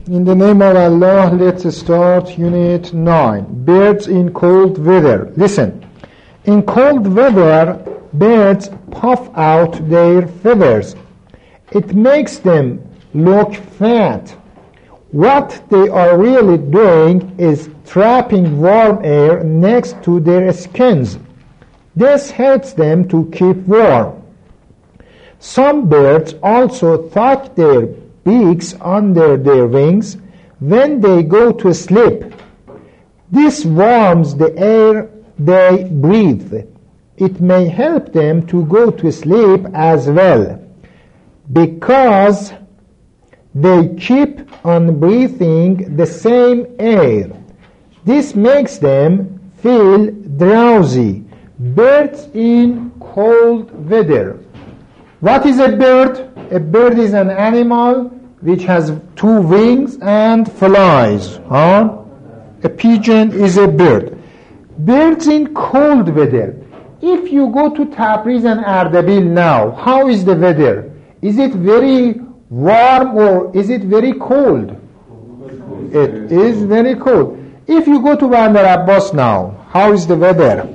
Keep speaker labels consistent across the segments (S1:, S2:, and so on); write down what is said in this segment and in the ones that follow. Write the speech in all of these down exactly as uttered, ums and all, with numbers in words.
S1: In the name of Allah, let's start Unit nine. Birds in cold weather. Listen. In cold weather, birds puff out their feathers. It makes them look fat. What they are really doing is trapping warm air next to their skins. This helps them to keep warm. Some birds also tuck their beaks under their wings when they go to sleep. This warms the air they breathe. It may help them to go to sleep as well, because they keep on breathing the same air. This makes them feel drowsy. Birds in cold weather. What is a bird? A bird is an animal which has two wings and flies. Huh? A pigeon is a bird. Birds in cold weather. If you go to Tabriz and Ardabil now, how is the weather? Is it very warm or is it very cold? It is very cold. If you go to Bandar Abbas now, how is the weather?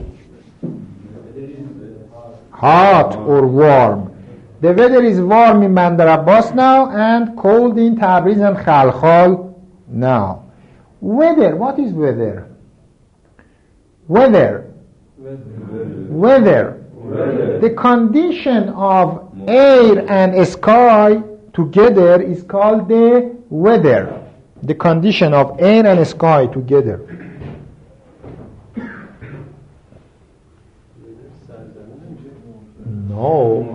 S1: Hot or warm? The weather is warm in Bandar Abbas now and cold in Tabriz and Khalkhal now. Weather, what is weather? Weather. Weather. Weather. The condition of air and sky together is called the weather. The condition of air and sky together. No.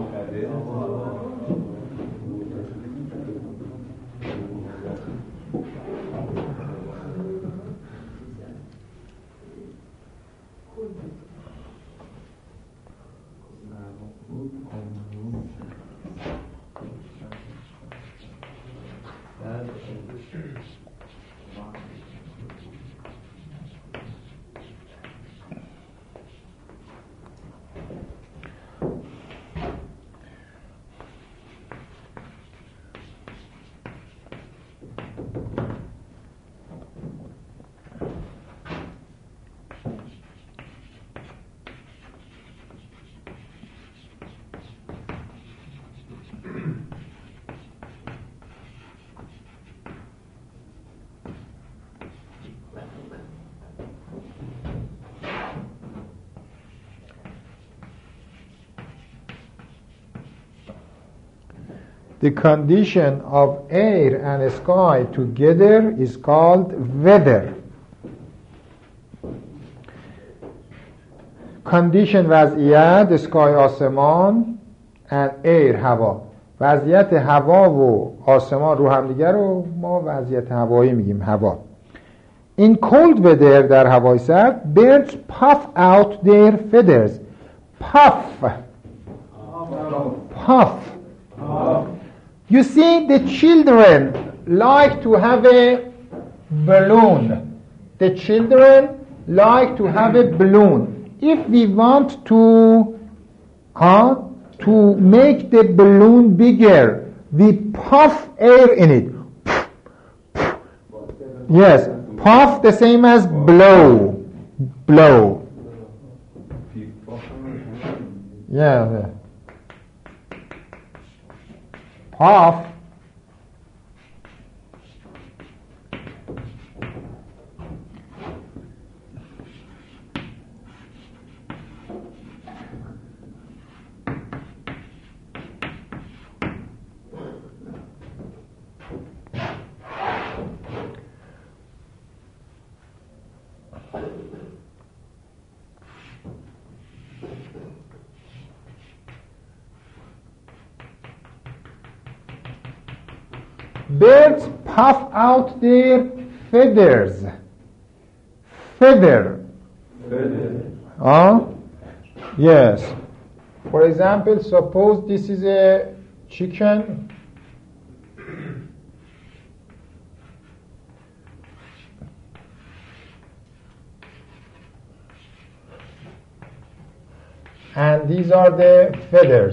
S1: The condition of air and sky together is called weather. Condition وضعیت sky آسمان and air هوا. وضعیت هوا و آسمان رو هم دیگر رو ما وضعیت هوایی میگیم هوا. In cold weather در هوای سرد birds puff out their feathers. Puff. Puff. You see, the children like to have a balloon. The children like to have a balloon. If we want to, uh, to make the balloon bigger, we puff air in it. Yes, puff the same as blow. Blow. Yeah, yeah. Puff. Birds puff out their feathers. Feather. Feather. Huh? Yes. For example, suppose this is a chicken. And these are the feathers.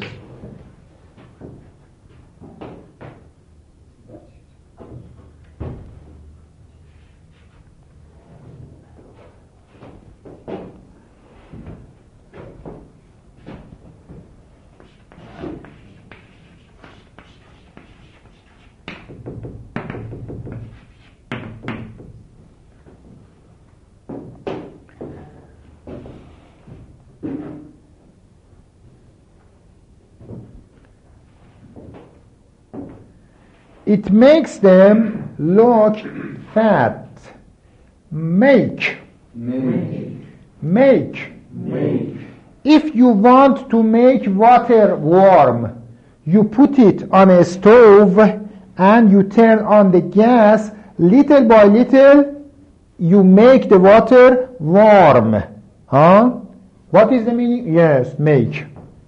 S1: It makes them look fat. Make.
S2: Make.
S1: Make.
S2: Make.
S1: If you want to make water warm, you put it on a stove and you turn on the gas. Little by little, you make the water warm. Huh? What is the meaning? Yes, make.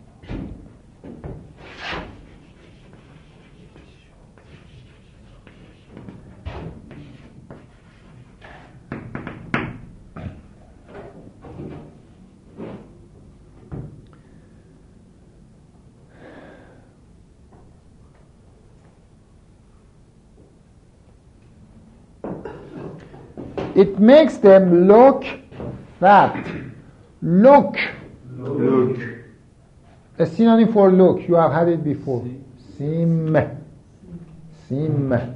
S1: It makes them look fat. Look.
S2: Look.
S1: A synonym for look. You have had it before. Sim. Sim.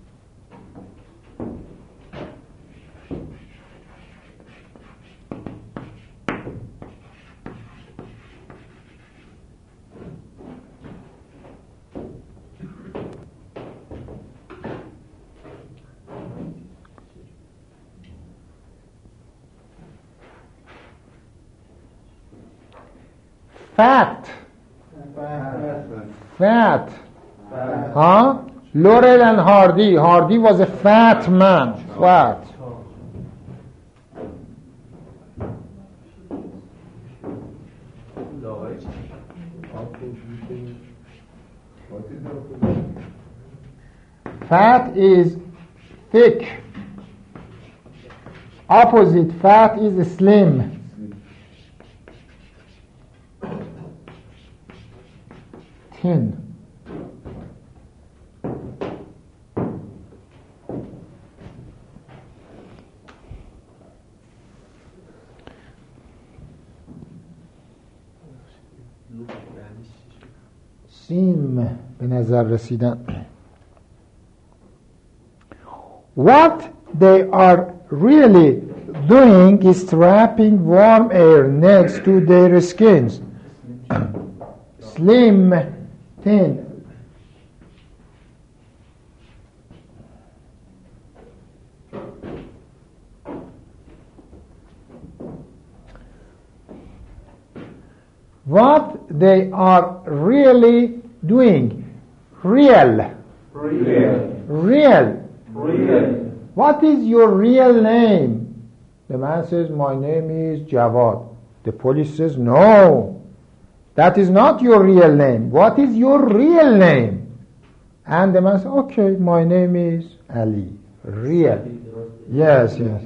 S1: Fat. Fat. Huh? Laurel and Hardy. Hardy was a fat man. Fat. Fat is thick. Opposite fat is slim. Thin. سیم به نظر رسیدن. What they are really doing is trapping warm air next to their skins. Slim, thin. What they are really doing. Real.
S2: Real.
S1: Real.
S2: Real.
S1: What is your real name? The man says, my name is Jawad. The police says, no. That is not your real name. What is your real name? And the man says, okay, my name is Ali. Real. Yes, yes.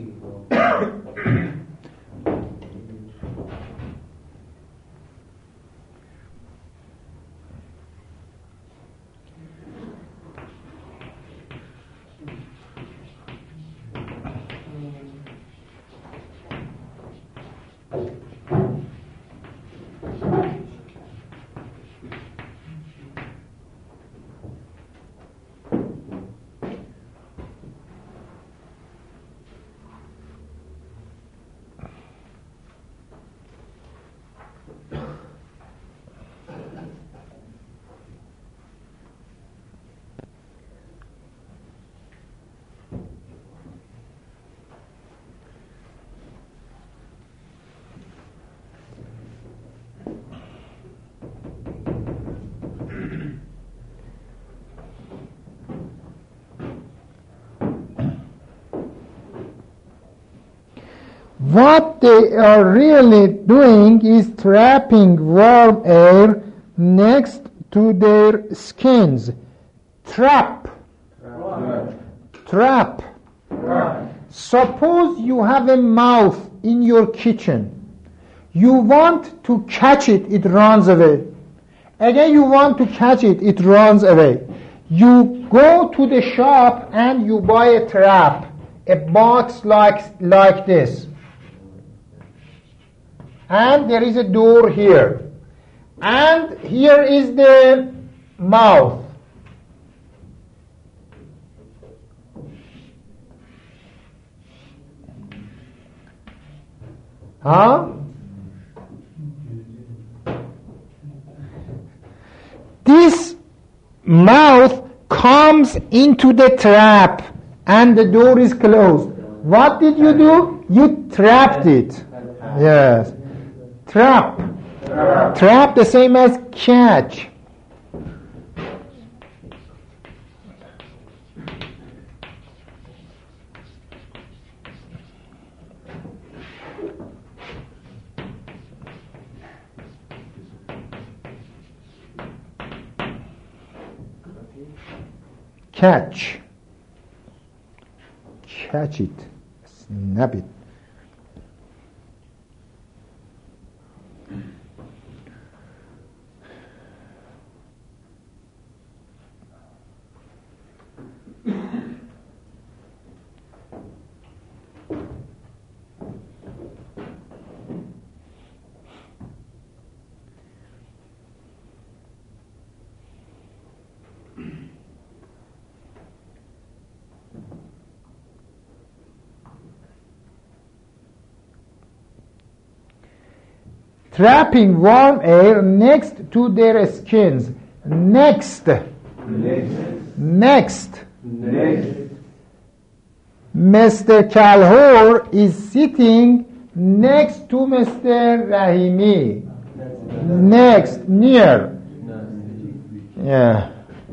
S1: What they are really doing is trapping warm air next to their skins. Trap.
S2: Trap.
S1: Trap.
S2: Trap.
S1: Suppose you have a mouse in your kitchen. You want to catch it, it runs away. Again, you want to catch it, it runs away. You go to the shop and you buy a trap, a box like, like this. And there is a door here. And here is the mouth. Huh? This mouth comes comes into the trap and the door is closed. What did you do? You trapped it. Yes. Trap.
S2: Trap.
S1: Trap the same as catch. Catch. Catch it. Snap it. Trapping warm air next to their skins. Next.
S2: Next.
S1: Next.
S2: Next.
S1: Mister Calhoun is sitting next to Mister Rahimi. Next. Near. Yeah.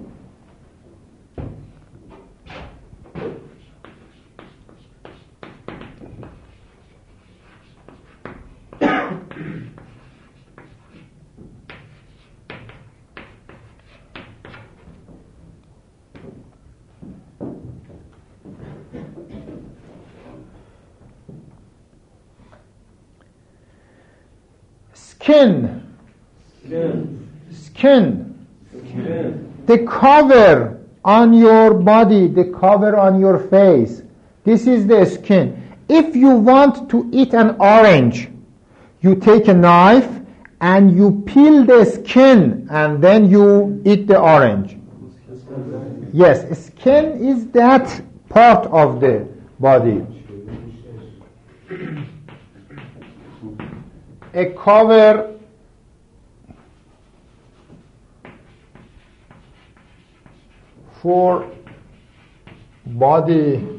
S1: Skin.
S2: Skin.
S1: Skin.
S2: Skin.
S1: The cover on your body, the cover on your face. This is the skin. If you want to eat an orange, you take a knife and you peel the skin and then you eat the orange. Yes, skin is that part of the body. A cover for body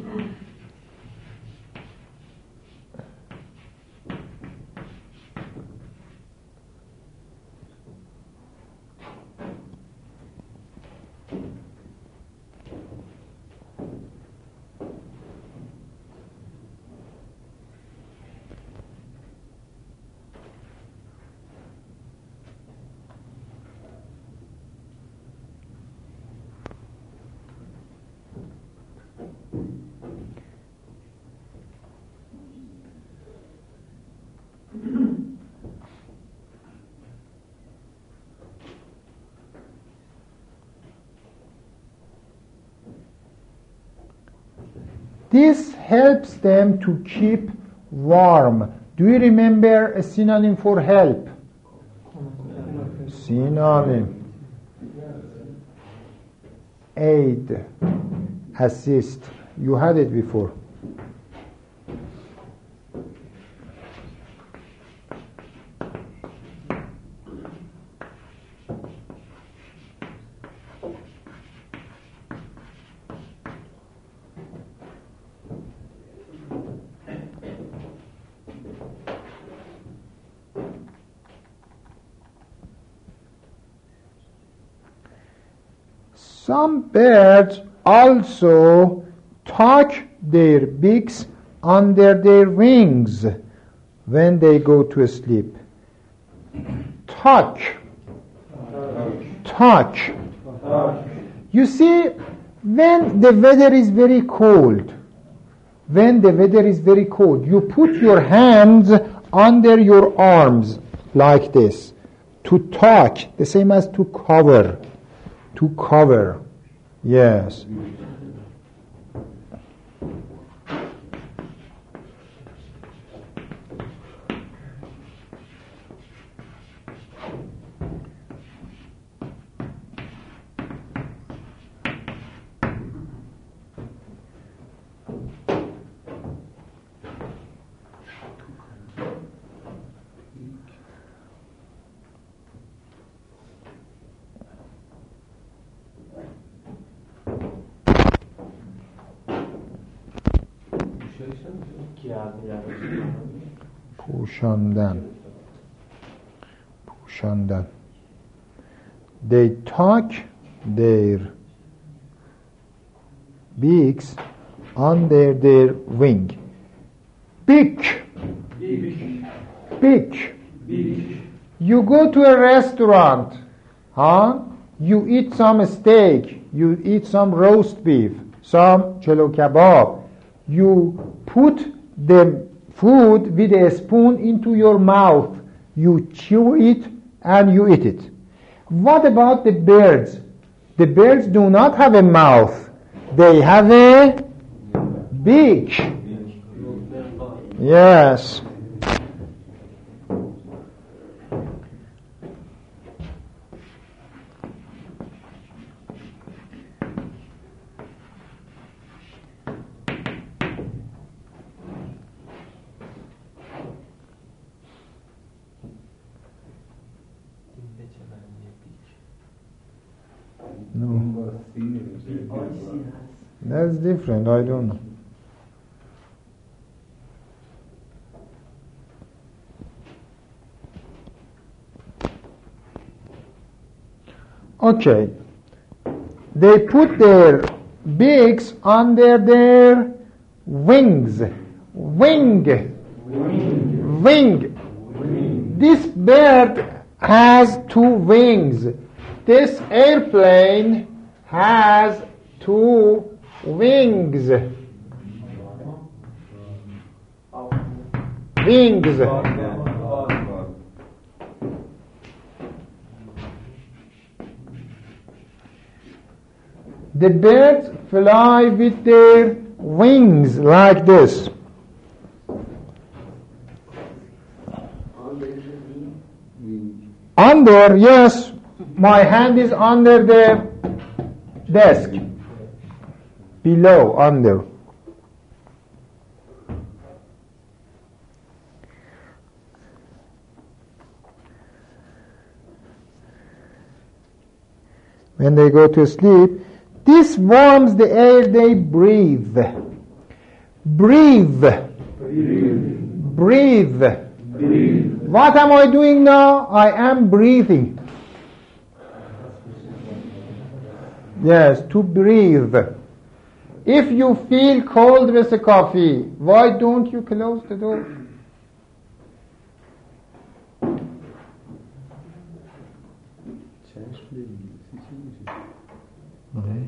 S1: This helps them to keep warm. Do you remember a synonym for help? Synonym. Aid. Assist. You had it before. Some birds also tuck their beaks under their wings when they go to sleep. Tuck. Tuck. You see, when the weather is very cold, when the weather is very cold, you put your hands under your arms like this. To tuck, the same as to cover. To cover. Yes. پوشاندن پوشاندن they tuck their beaks under their wing beak beak you go to a restaurant huh you eat some steak you eat some roast beef some chelo kebab you put the food with a spoon into your mouth you chew it and you eat it. What about the birds? The birds do not have a mouth. They have a beak. Yes. No. That's different. I don't know. Okay. They put their beaks under their wings. Wing. Wing. Wing. This bird has two wings. This airplane has two wings. Wings. The birds fly with their wings like this. Under, yes. My hand is under the desk. Below, under. When they go to sleep, this warms the air they breathe. Breathe. Breathe. Breathe. Breathe. What am I doing now? I am breathing. Yes, to breathe. If you feel cold with a coffee, why don't you close the door? Okay.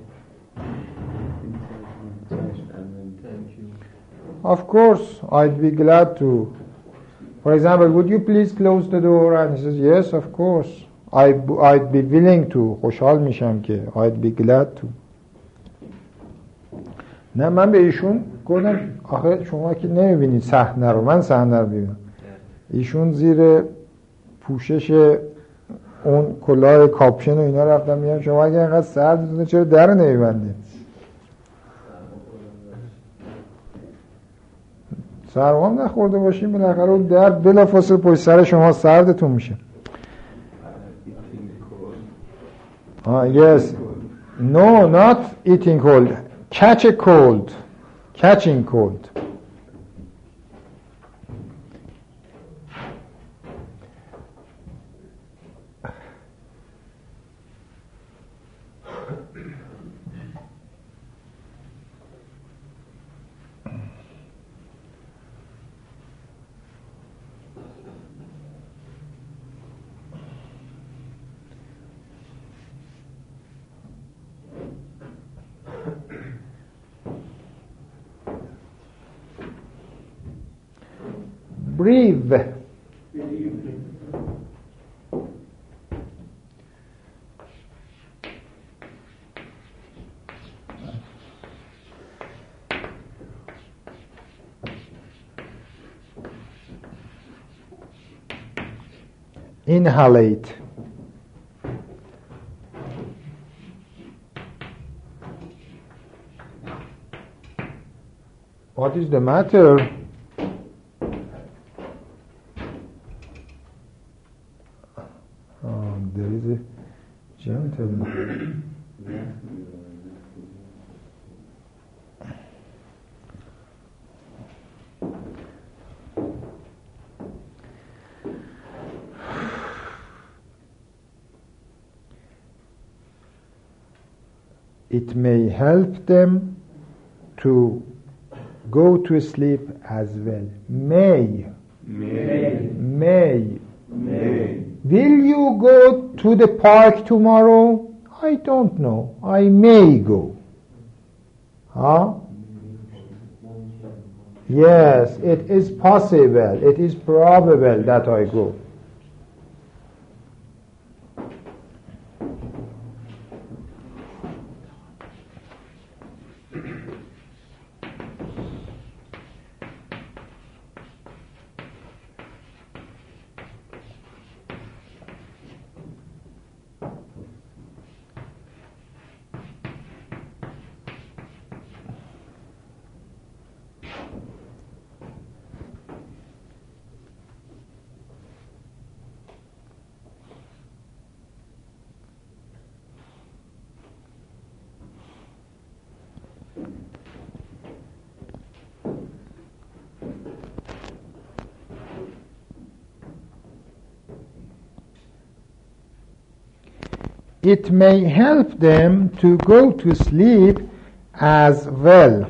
S1: Of course, I'd be glad to. For example, would you please close the door? And he says, yes, of course. I, I'd be willing to. خوشحال میشم که I'd be glad to. نه من به ایشون گفتم آخه شما که نمیبینید صحنه رو، من صحنه رو ببینم. ایشون زیر پوشش اون کلاه کاپشن و اینا رفتم میگم شما اگه اینقدر سردتونه چرا در رو نمیبندید؟ سرمام نخورده باشیم بالاخره اون در بلافاصله پشت سر شما سردتون میشه. Ah, yes. No, not eating cold. Catch a cold. Catching cold. Breathe. Inhalate. What is the matter? Oh, there is a gentleman. It may help them to go to sleep as well. May.
S2: May.
S1: May.
S2: May.
S1: Will you go to the park tomorrow? I don't know. I may go. Huh? Yes, it is possible. It is probable that I go. It may help them to go to sleep as well.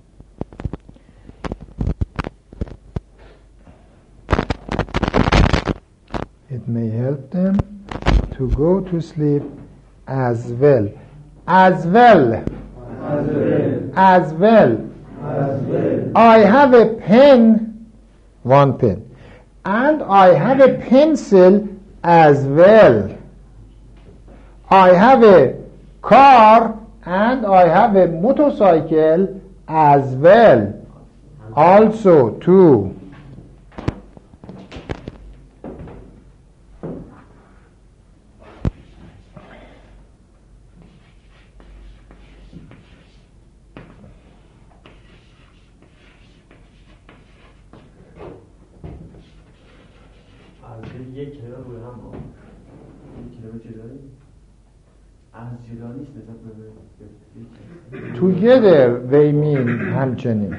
S1: It may help them to go to sleep as well. As well.
S2: As well.
S1: As well.
S2: As well.
S1: I have a pen, one pen, and I have a pencil as well. I have a car and I have a motorcycle as well. Also too.
S3: یک کلمه روی هم با یک کلمه جدایی از جدا نیست
S1: together they mean همچنین.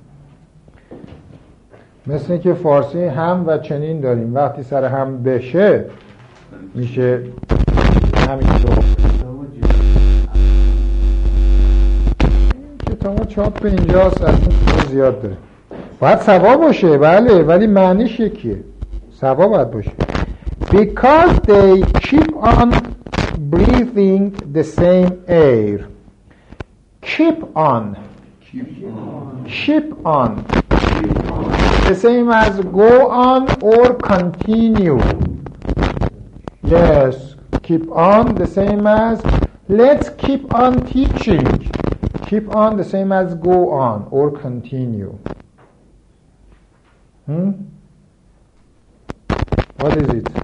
S1: مثل که فارسی هم و چنین داریم، وقتی سر هم بشه میشه همینطور. کتاب چاپ به اینجاست، از این زیاد داره. باید سوا باشه، بله، ولی معنیش یکیه. سوا باید باشه. Because they keep on breathing the same air. Keep on.
S2: Keep on.
S1: Keep on.
S2: Keep on.
S1: The same as go on or continue. Yes, keep on the same as let's keep on teaching. Keep on the same as go on or continue. Hmm? What is it?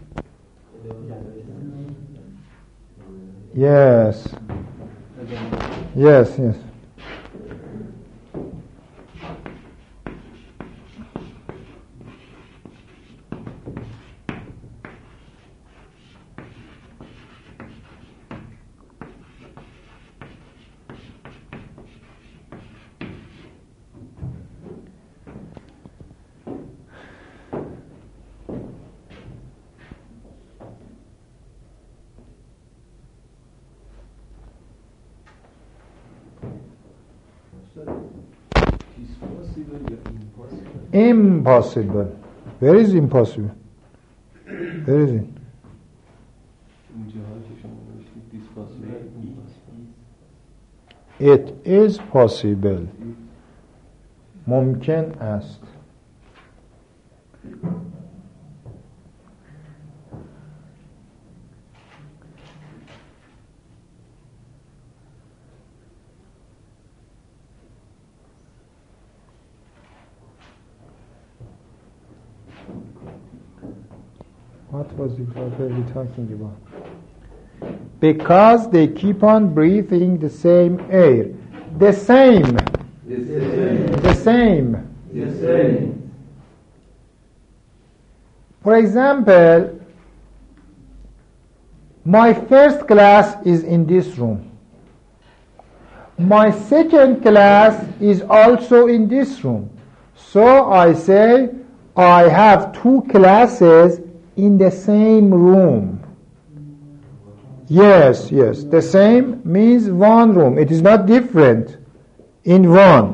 S1: Yes. Yes, yes. Impossible. Where is impossible? Where is it? It is possible. ممکن است. What was it really talking about? Because they keep on breathing the same air. The same.
S2: The same.
S1: The same.
S2: The same.
S1: For example, my first class is in this room. My second class is also in this room. So I say I have two classes in the same room. Yes, yes. The same means one room. It is not different in one.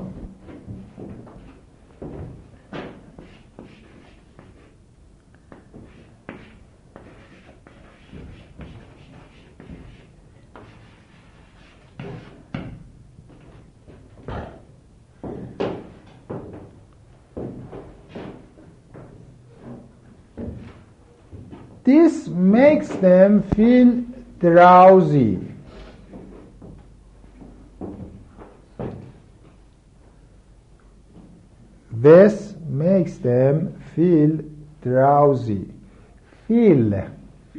S1: This makes them feel drowsy. This makes them feel drowsy. Feel.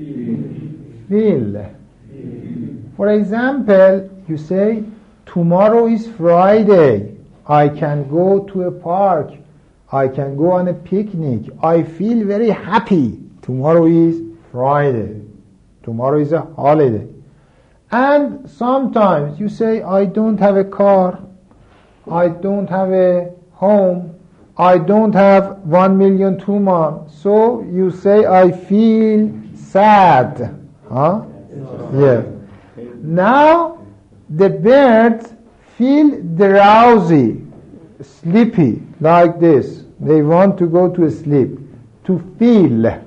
S1: Feel. For example, you say, tomorrow is Friday. I can go to a park. I can go on a picnic. I feel very happy. Tomorrow is Friday. Tomorrow is a holiday. And sometimes you say, I don't have a car. I don't have a home. I don't have one million tuman. So you say, I feel sad. Huh? Yeah. Now the birds feel drowsy, sleepy, like this. They want to go to sleep. To feel.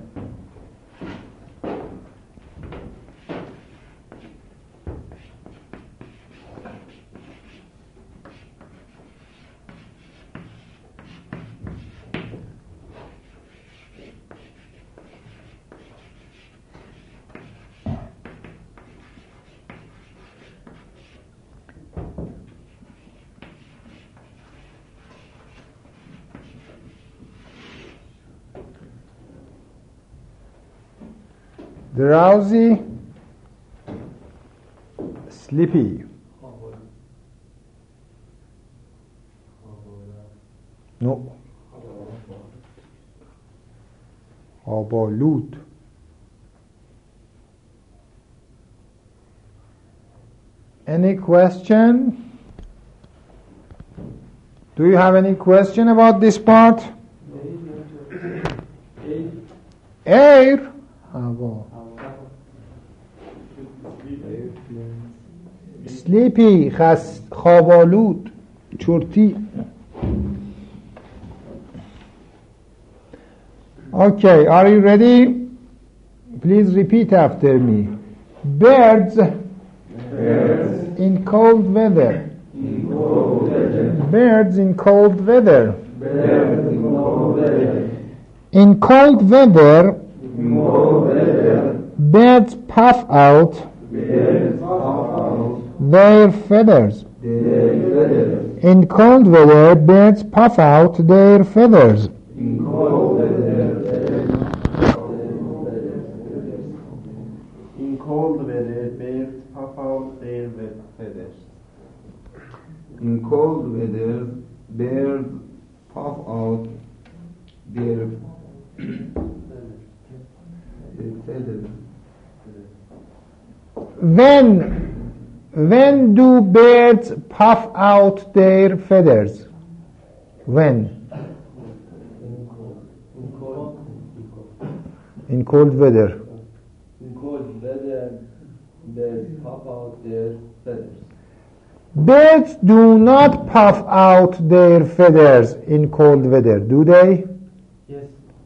S1: Drowsy, sleepy. No. آبالود. Any question? Do you have any question about this part? Air. هوا. Sleepy, خس خوابالود, چرتی. Okay, are you ready? Please repeat after me. Birds,
S2: Birds
S1: in cold weather.
S2: in cold weather.
S1: Birds in cold weather.
S2: Birds in cold weather.
S1: In cold weather,
S2: In cold weather.
S1: birds puff out
S2: Birds puff out
S1: their feathers.
S2: their feathers.
S1: In cold weather, birds puff out their feathers.
S2: In cold weather.
S3: In cold weather, birds puff out their wet feathers.
S2: In cold weather, birds puff out their their feathers.
S1: When, when do birds puff out their feathers? When? In cold weather.
S4: In cold weather, birds puff out their feathers.
S1: Birds do not puff out their feathers in cold weather, do they?
S4: Yes.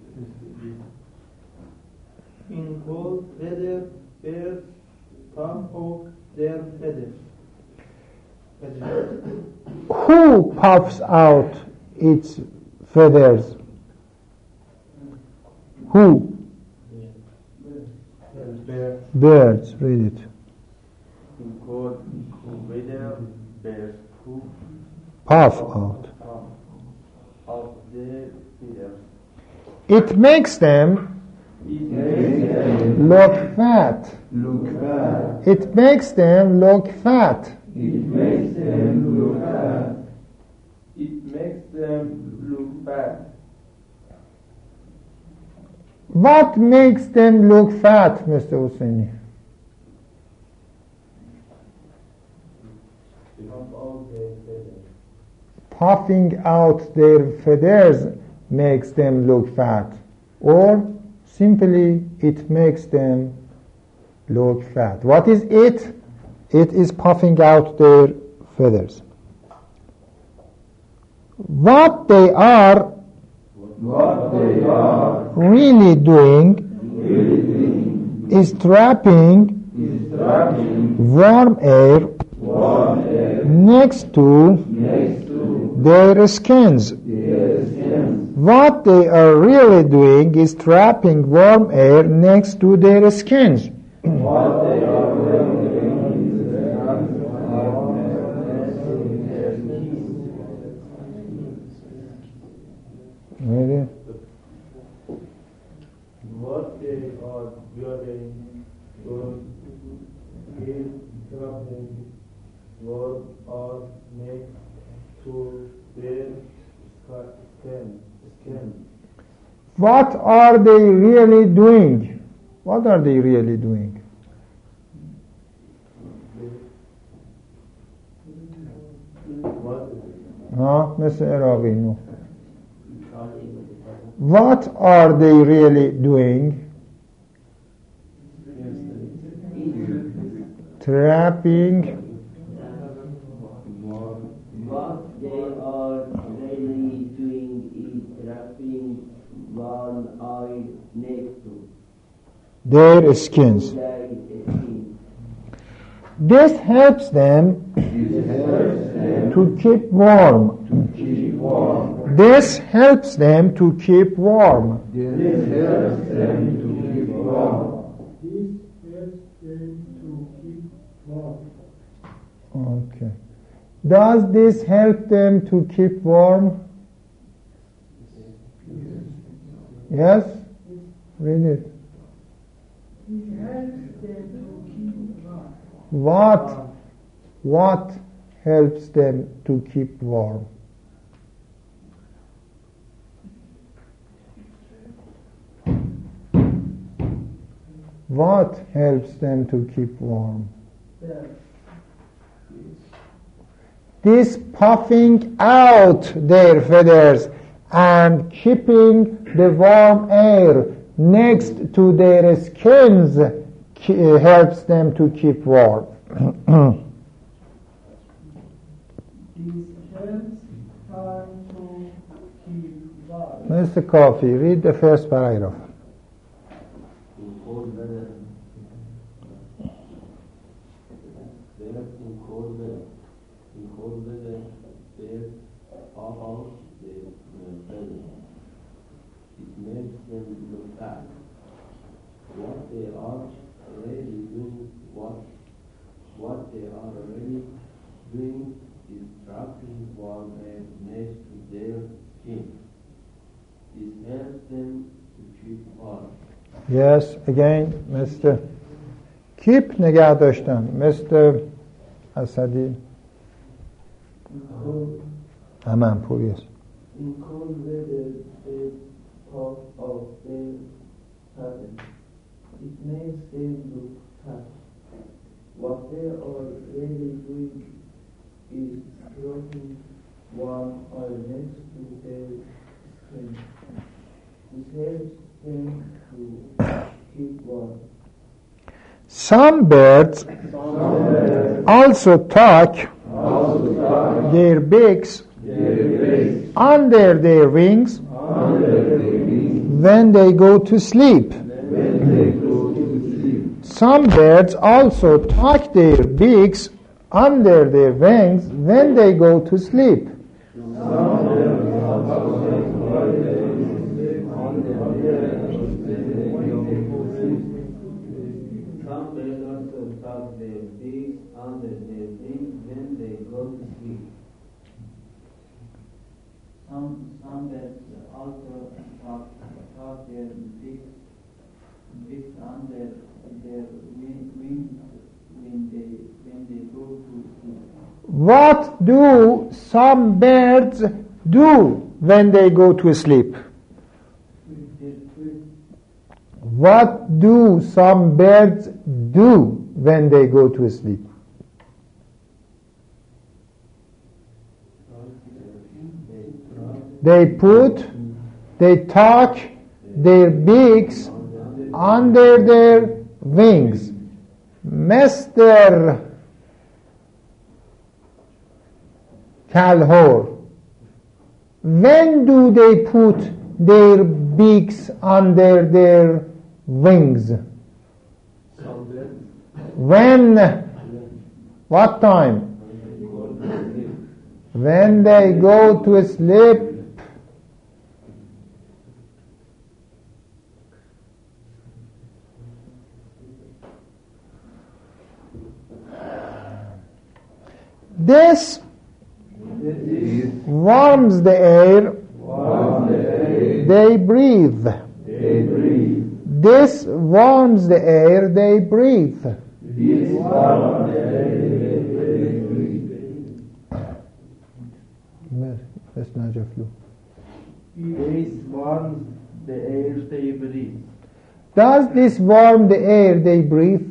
S4: In cold weather, birds puff out their feathers. feathers.
S1: Who puffs out its feathers? Who?
S3: Birds
S1: Birds, read it.
S3: in cold weather, birds puff
S1: Puff out.
S4: Of their feathers.
S1: It makes them
S2: Makes them
S1: look fat.
S2: look fat.
S1: It makes them look fat.
S2: It makes them look fat.
S4: It makes them look fat.
S1: What makes them look fat, Mister Husseini?
S4: Puff out their feathers.
S1: Puffing out their feathers makes them look fat. Or simply it makes them look fat. What is it? It is puffing out their feathers. What they are
S2: What they are
S1: really doing
S2: really doing
S1: is trapping
S2: is trapping
S1: warm air
S2: warm air
S1: next to
S2: next to
S1: their skins.
S2: their skins.
S1: What they are really doing is trapping warm air next to their skins.
S2: What they are really doing is trapping warm air next to their skins.
S1: Really?
S3: What they are doing is trapping warm air next to their skin. Skin.
S1: What are they really doing? What are they really doing?
S3: What?
S1: ها مثل عراقی نو. What are they really doing? Trapping
S4: What they are really doing is trapping one eye next to
S1: their skins.
S4: their skin.
S1: This helps them
S2: This helps them
S1: to keep warm.
S2: keep warm.
S1: This helps them to keep warm.
S2: This helps them to keep warm.
S1: Okay. Does this help them to keep warm? Yes? Read it. What? What helps them to keep warm? What helps them to keep warm? This puffing out their feathers and keeping the warm air next to their skins ke- helps them to keep warm. Mister Coffee, read the first paragraph.
S4: In cold weather, they are in cold weather. In cold weather, they pop out the uh, feathers. It makes them look fat. What they are really doing, what what they are really doing is trapping warm air next to their skin. This helps them to keep warm.
S1: Yes, again, Mister Keep نگه داشتن. Mister اسدی همه پوری است.
S4: In cold weather, they puff out their feathers. It makes them look fat. What they are really doing is dropping one eye next to their skin. This helps them to keep warm.
S1: Some birds
S2: Some birds
S1: also tuck
S2: also tuck
S1: their beaks
S2: their beaks
S1: under their wings
S2: under their wings
S1: when they go to sleep.
S2: when they go to sleep.
S1: Some birds also tuck their beaks under their wings when they go to sleep.
S2: Some birds also tuck their beaks under their wings when they go to sleep.
S4: Some birds also tuck their beaks under their wings when they go to sleep. Some some birds also tuck, tuck their beaks, beaks under their wing- wings when they when they go to sleep.
S1: What do some birds do when they go to sleep?
S4: Their feet
S1: What do some birds do when they go to sleep? They put, they tuck their beaks under their wings Mister Calhoun, when do they put their beaks under their wings? When? What time? When they go to sleep. This warms the air they breathe. This warms the air they breathe.
S3: This warms the air they breathe.
S1: Does this warm the air they breathe?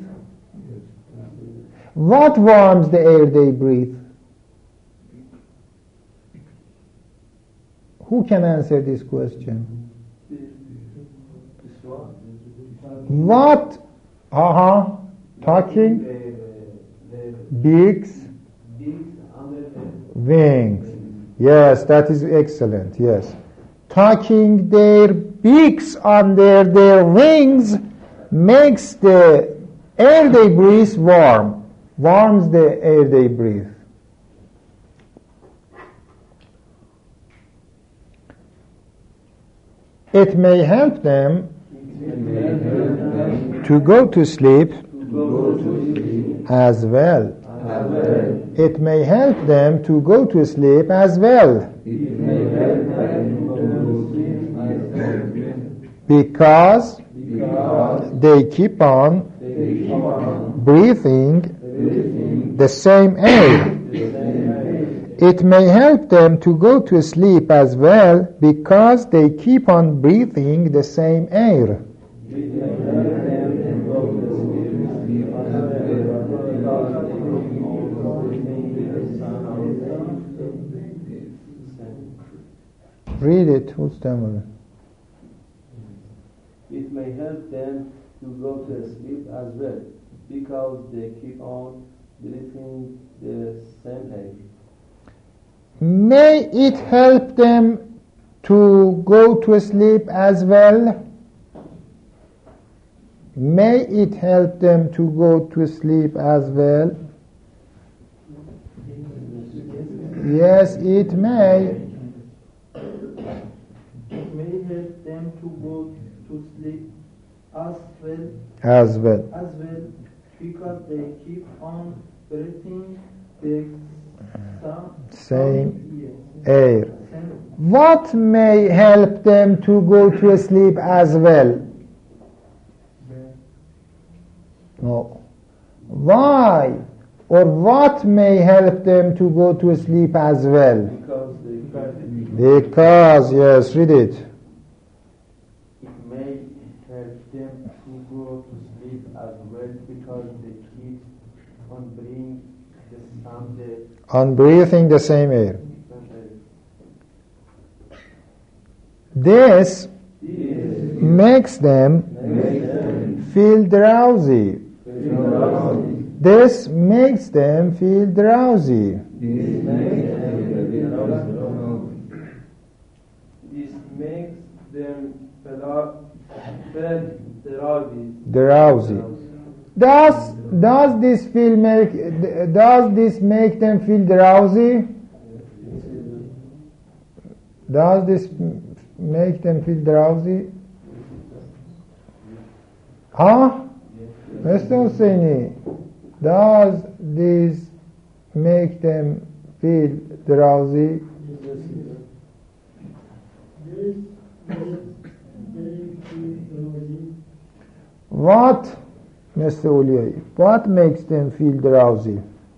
S1: What warms the air they breathe? Who can answer this question? What? Uh-huh. Talking? Beaks? Wings. Yes, that is excellent. Yes. Tucking their beaks under their wings makes the air they breathe warm. Warms the air they breathe. It may help them to go to sleep as well. It may help them to go to sleep as well. Because they keep on breathing the same air. It may help them to go to sleep as well because they keep on breathing the same air. Read it. Who's Tamil?
S4: It may help them to go to sleep as well because they keep on breathing the same air.
S1: May it help them to go to sleep as well? May it help them to go to sleep as well? Yes, it may.
S3: It may help them to go to sleep as well
S1: As well.
S3: as well because they keep on breathing the
S1: Same air. What may help them to go to sleep as well? No. Why? Or what may help them to go to sleep as well?
S4: Because they
S1: Because, yes, read it.
S3: It may help them to go to sleep as well because they keep on breathing the same air.
S1: On breathing the same air. This makes them feel drowsy. This makes them feel drowsy.
S4: This makes them feel drowsy.
S1: Drowsy. Does does this feel make does this make them feel drowsy? Does this make them feel drowsy? Huh? Mister Husseini, does this make them feel drowsy? What, Mister Uliay, what makes them feel drowsy?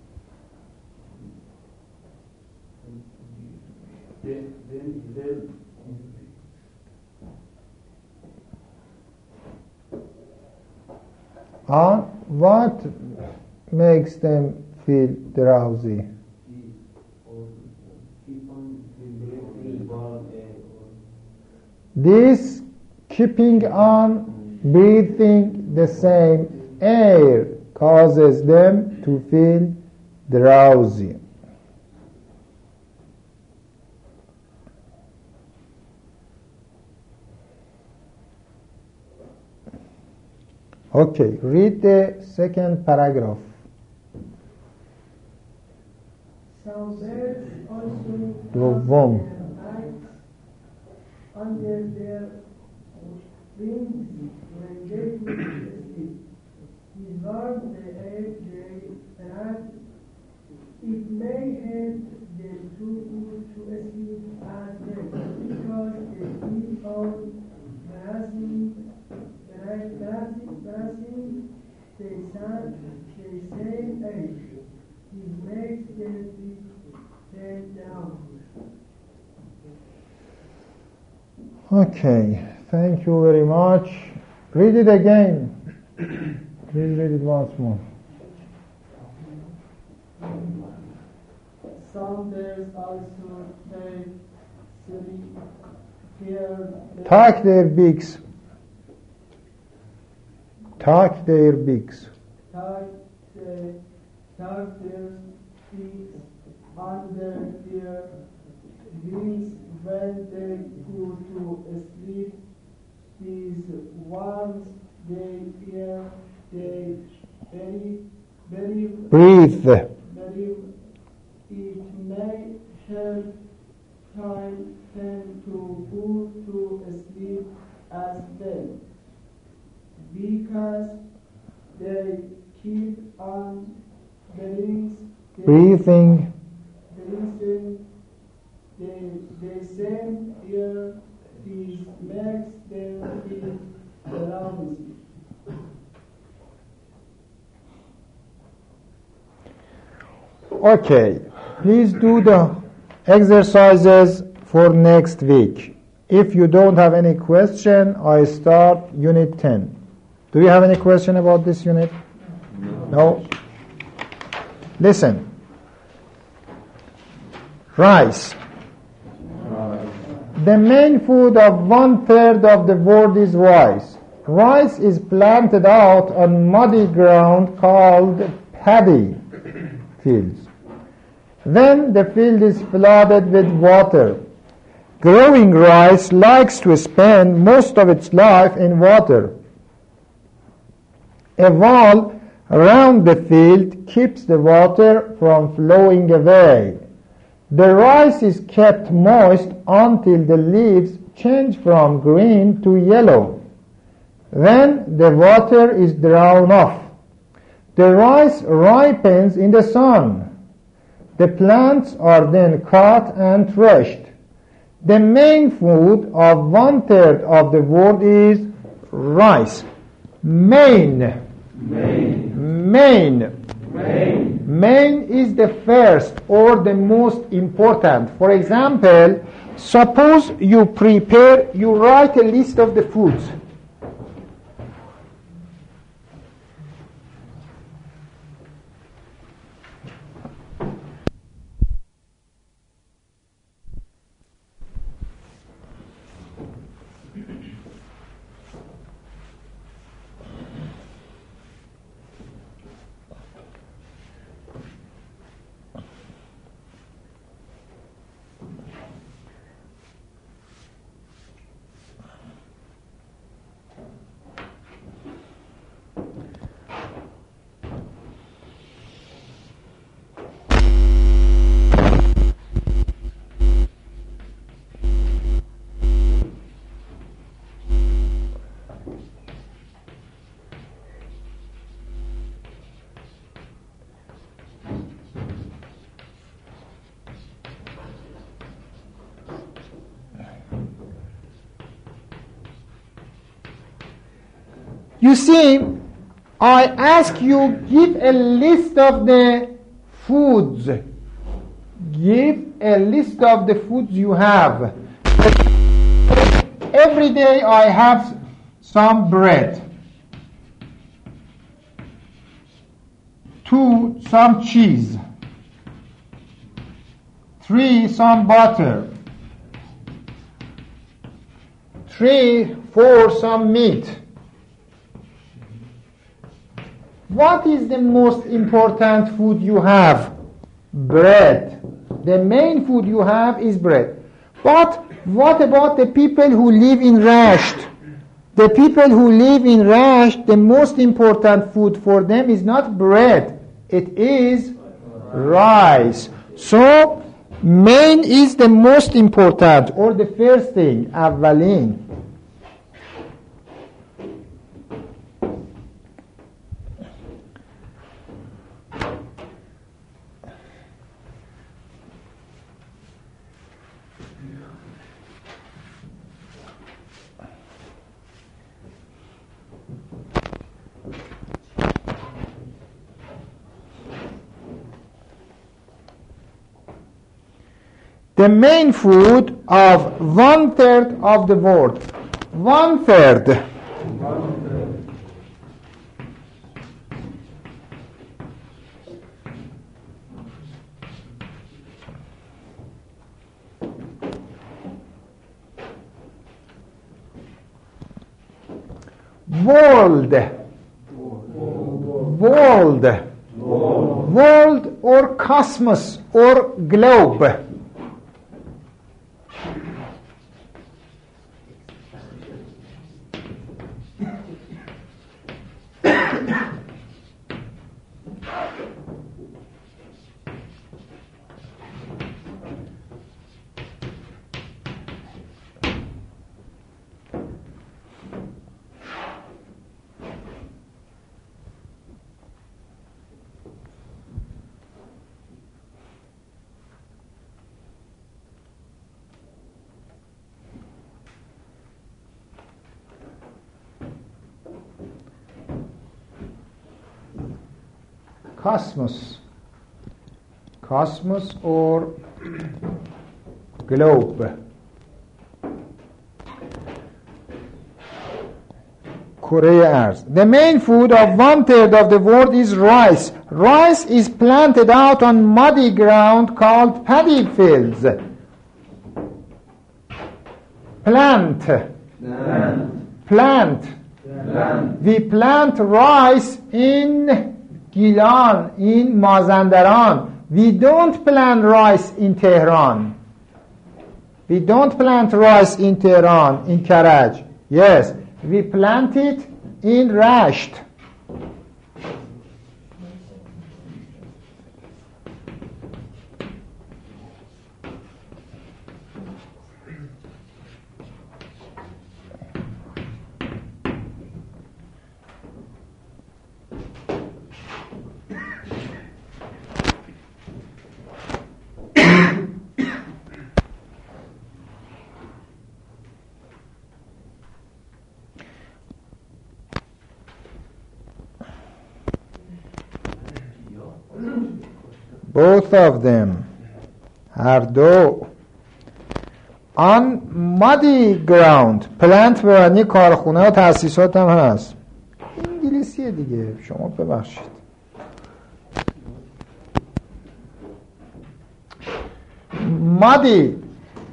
S1: Huh? What makes them feel drowsy? This keeping on breathing the same air causes them to feel drowsy. Okay, read the second paragraph.
S2: Some birds also
S1: دوم.
S2: have their eyes under their wings when they go to sleep. These warm the air they breathe. It may help them to go to sleep as well because they keep on breathing, breathing, breathing the same, the same air. It makes them feel down.
S1: Okay, thank you very much. Read it again. Please read it once more.
S2: Some birds also take sleep here.
S1: Tuck their beaks. Tuck their beaks.
S2: Tuck their, tuck their feet under their wings when they go to sleep. These ones they hear they very very
S1: Breathe.
S2: very it may help time them to go to sleep as well because they keep on breathing
S1: Breathing.
S2: breathing the, the same air. This makes them feel drowsy.
S1: Okay, please do the exercises for next week. If you don't have any question, I start unit ten. Do you have any question about this unit? No? Listen. Rice. The main food of one third of the world is rice. Rice is planted out on muddy ground called paddy fields. Then the field is flooded with water. Growing rice likes to spend most of its life in water. A wall around the field keeps the water from flowing away. The rice is kept moist until the leaves change from green to yellow. Then the water is drawn off. The rice ripens in the sun. The plants are then cut and threshed. The main food of one third of the world is rice. Main. Main. Main. Main. Main is the first or the most important. For example, suppose you prepare, you write a list of the foods. You see, I ask you, give a list of the foods. Give a list of the foods you have. Every day I have some bread. Two, some cheese. Three, some butter. Three, four, some meat. What is the most important food you have? Bread. The main food you have is bread. But what about the people who live in Rasht? The people who live in Rasht, the most important food for them is not bread. It is rice. So, main is the most important, or the first thing, اولین. The main food of one third of the world. One third. World. World. World or cosmos or globe. Cosmos, cosmos or globe. کره ارض. The main food of one third of the world is rice. Rice is planted out on muddy ground called paddy fields. Plant. Plant. Plant. Plant. We plant rice in Gilan, in Mazandaran. We don't plant rice in Tehran. We don't plant rice in Tehran, in Karaj. Yes, we plant it in Rasht. Both of them. هر دو. On muddy ground. پلنت برندی کارخونه و تأسیسات هم هست. انگلیسیه دیگه. شما ببخشید. Muddy.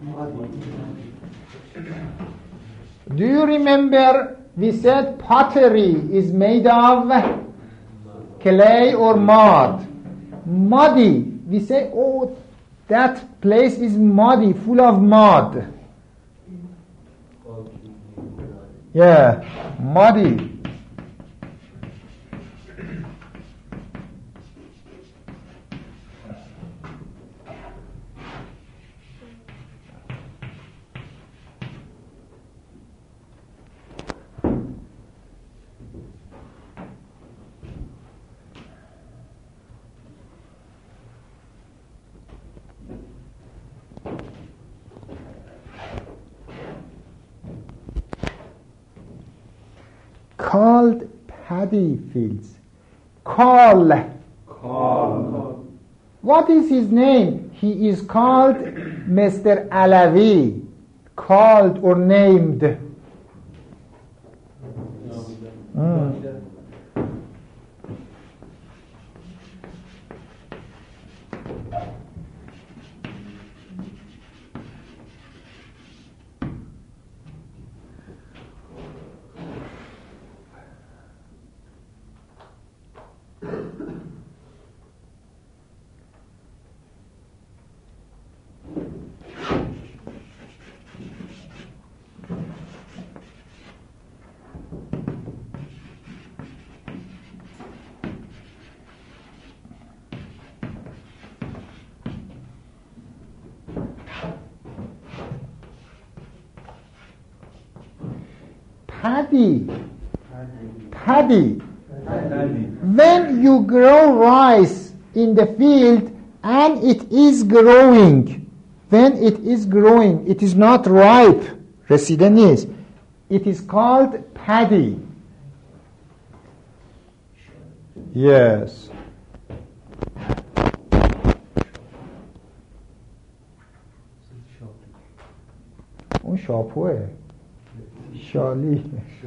S1: Do you remember we said pottery is made of clay or mud? Muddy. We say, oh, that place is muddy, full of mud. Yeah, muddy. Called paddy fields. Call. Call. What is his name? He is called Mister Alawi. Called or named. Mm. paddy. Paddy. When you grow rice in the field and it is growing, when it is growing, it is not ripe, رسیده نیست. It is called paddy. Yes. اون شاپوه شالی.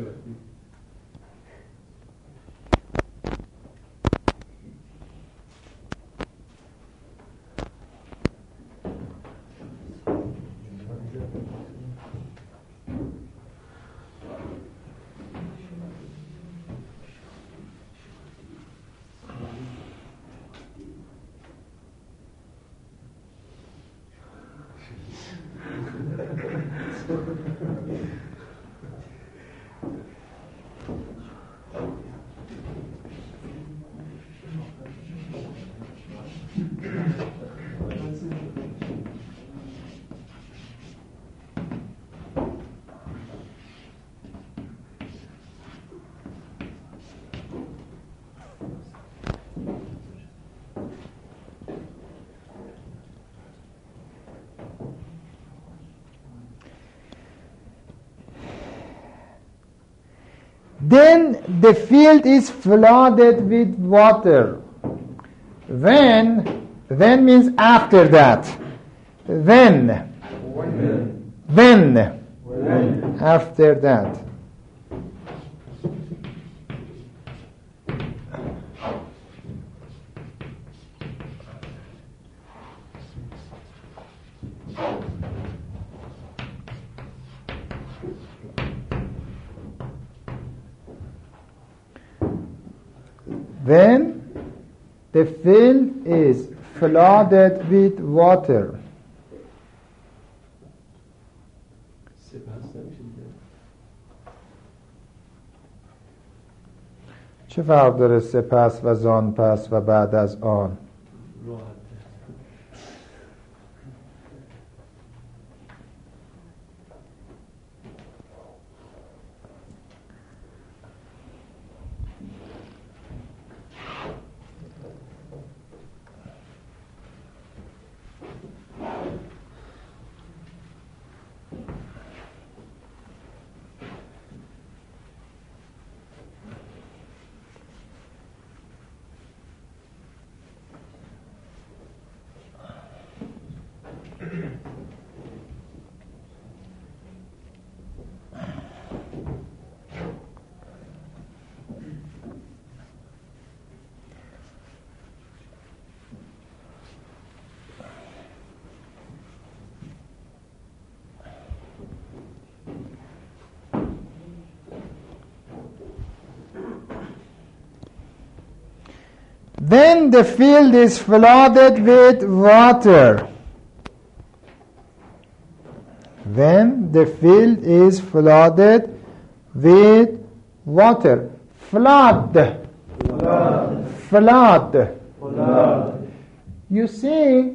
S1: Then the field is flooded with water. When, when means after that. When, when, when, when. After that. When the field is flooded with water. چه فرق داره سپس و زان پس و بعد از آن؟ Then the field is flooded with water. When the field is flooded with water. Flood. Flood. Flood. Flood. You see,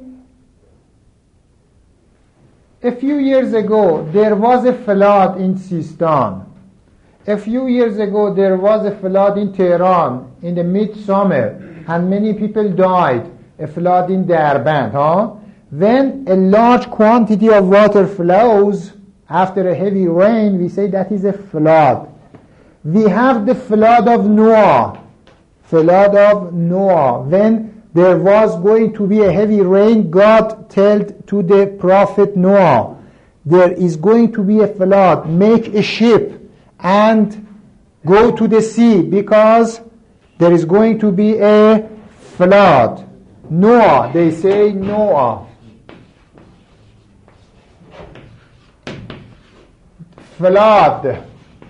S1: a few years ago there was a flood in Sistan. A few years ago there was a flood in Tehran in the midsummer. And many people died. A flood in Derbent. Huh? When a large quantity of water flows after a heavy rain, we say that is a flood. We have the flood of Noah. Flood of Noah. When there was going to be a heavy rain, God told to the prophet Noah, there is going to be a flood. Make a ship and go to the sea because there is going to be a flood. Noah, they say Noah. Flood.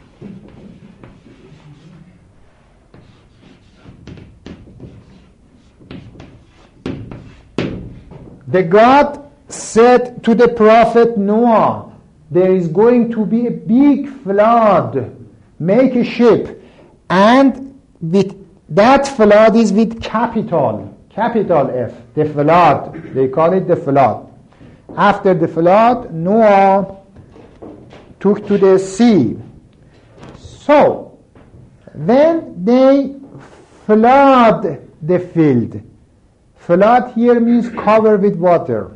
S1: The God said to the prophet Noah, there is going to be a big flood. Make a ship. And with that flood is with capital, capital F, the flood. They call it the flood. After the flood, Noah took to the sea. So, when they flood the field, flood here means cover with water.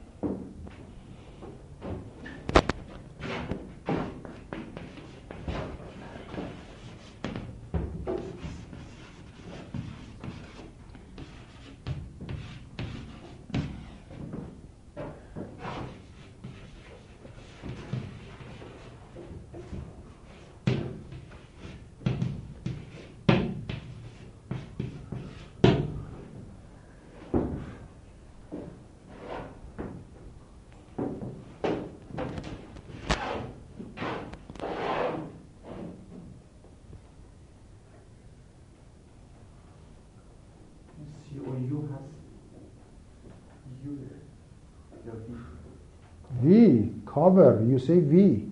S1: V, cover, you say V.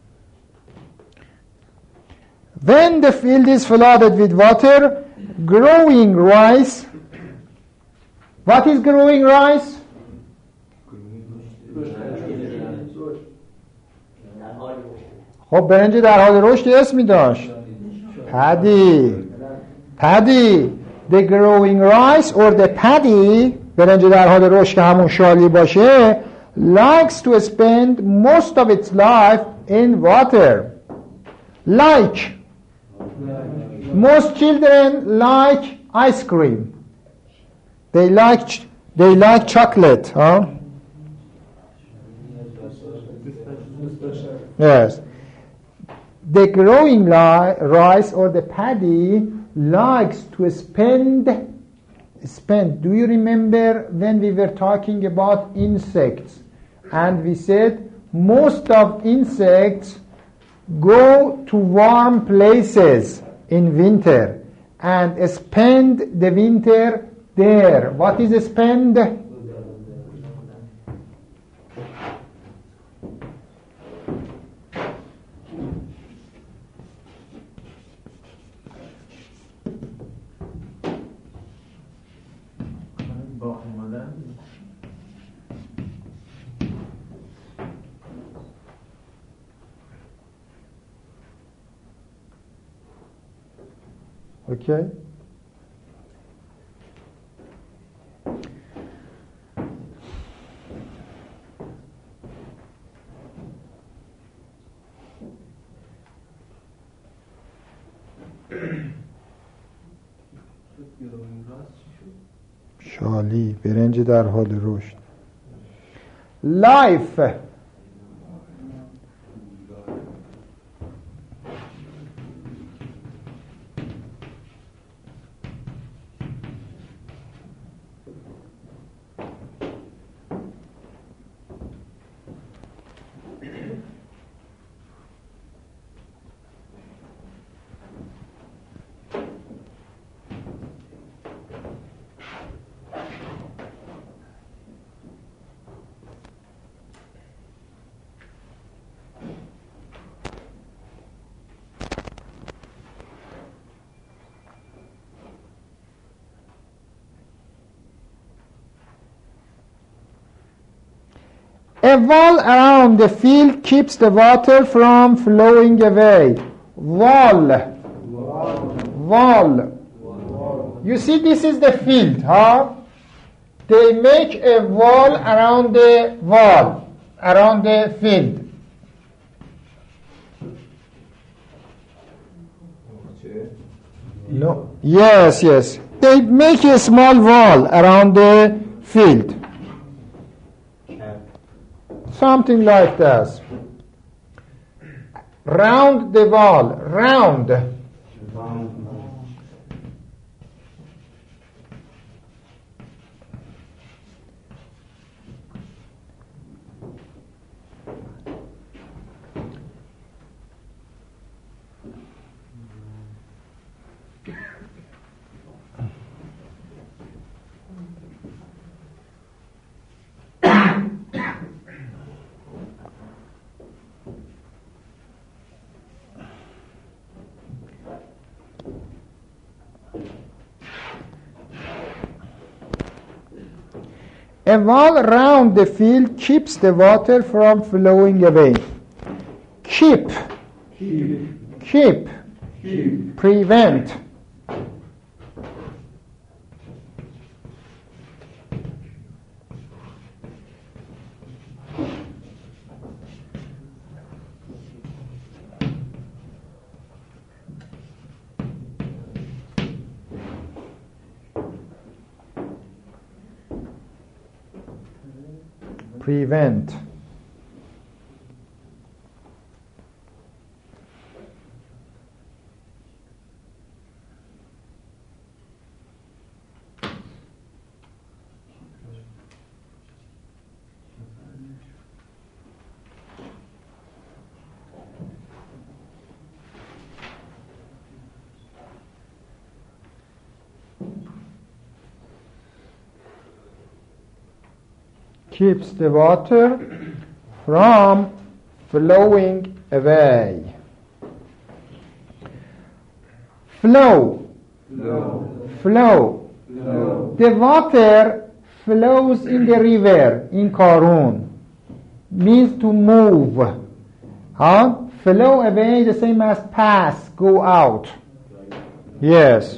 S1: When the field is flooded with water, growing rice. What is growing rice? خب برنج در حال رشد اسمی داشت. paddy. paddy. The growing rice or the paddy, برنج در حال رشد که همون شالی باشه, likes to spend most of its life in water. Like. Most children like ice cream. They like they like chocolate, huh? Yes. The growing li- rice or the paddy likes to spend spend. Do you remember when we were talking about insects and we said most of insects go to warm places in winter and spend the winter there. What is spend? Okay. شالی برنج در حال رشد. Life. A wall around the field keeps the water from flowing away. Wall. Wall. Wall. Wall. You see, this is the field, huh? They make a wall around the wall, around the field. No. Yes, yes. They make a small wall around the field. Something like that. Round the wall. Round. A wall around the field keeps the water from flowing away. Keep. Keep. Keep.
S3: Keep.
S1: Prevent. Prevent. Keeps the water from flowing away. Flow.
S3: Flow.
S1: Flow.
S3: Flow.
S1: The water flows in the river in Karun. Means to move. Huh? Flow away the same as pass, go out. Yes.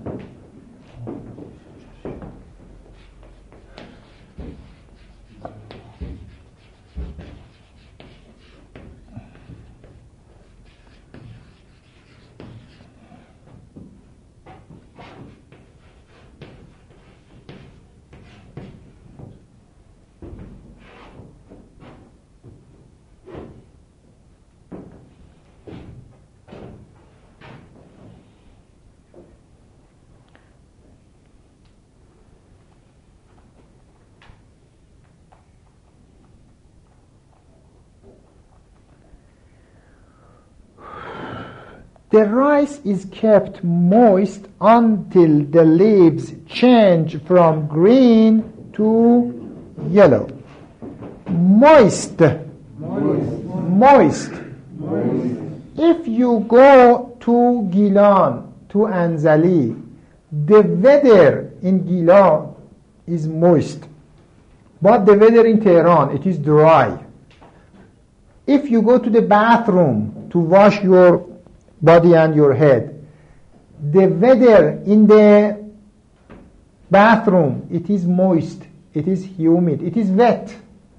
S1: The rice is kept moist until the leaves change from green to yellow. Moist.
S3: Moist.
S1: Moist.
S3: Moist.
S1: If you go to Gilan, to Anzali, the weather in Gilan is moist. But the weather in Tehran, it is dry. If you go to the bathroom to wash your body and your head, the weather in the bathroom, it is moist, it is humid, it is wet.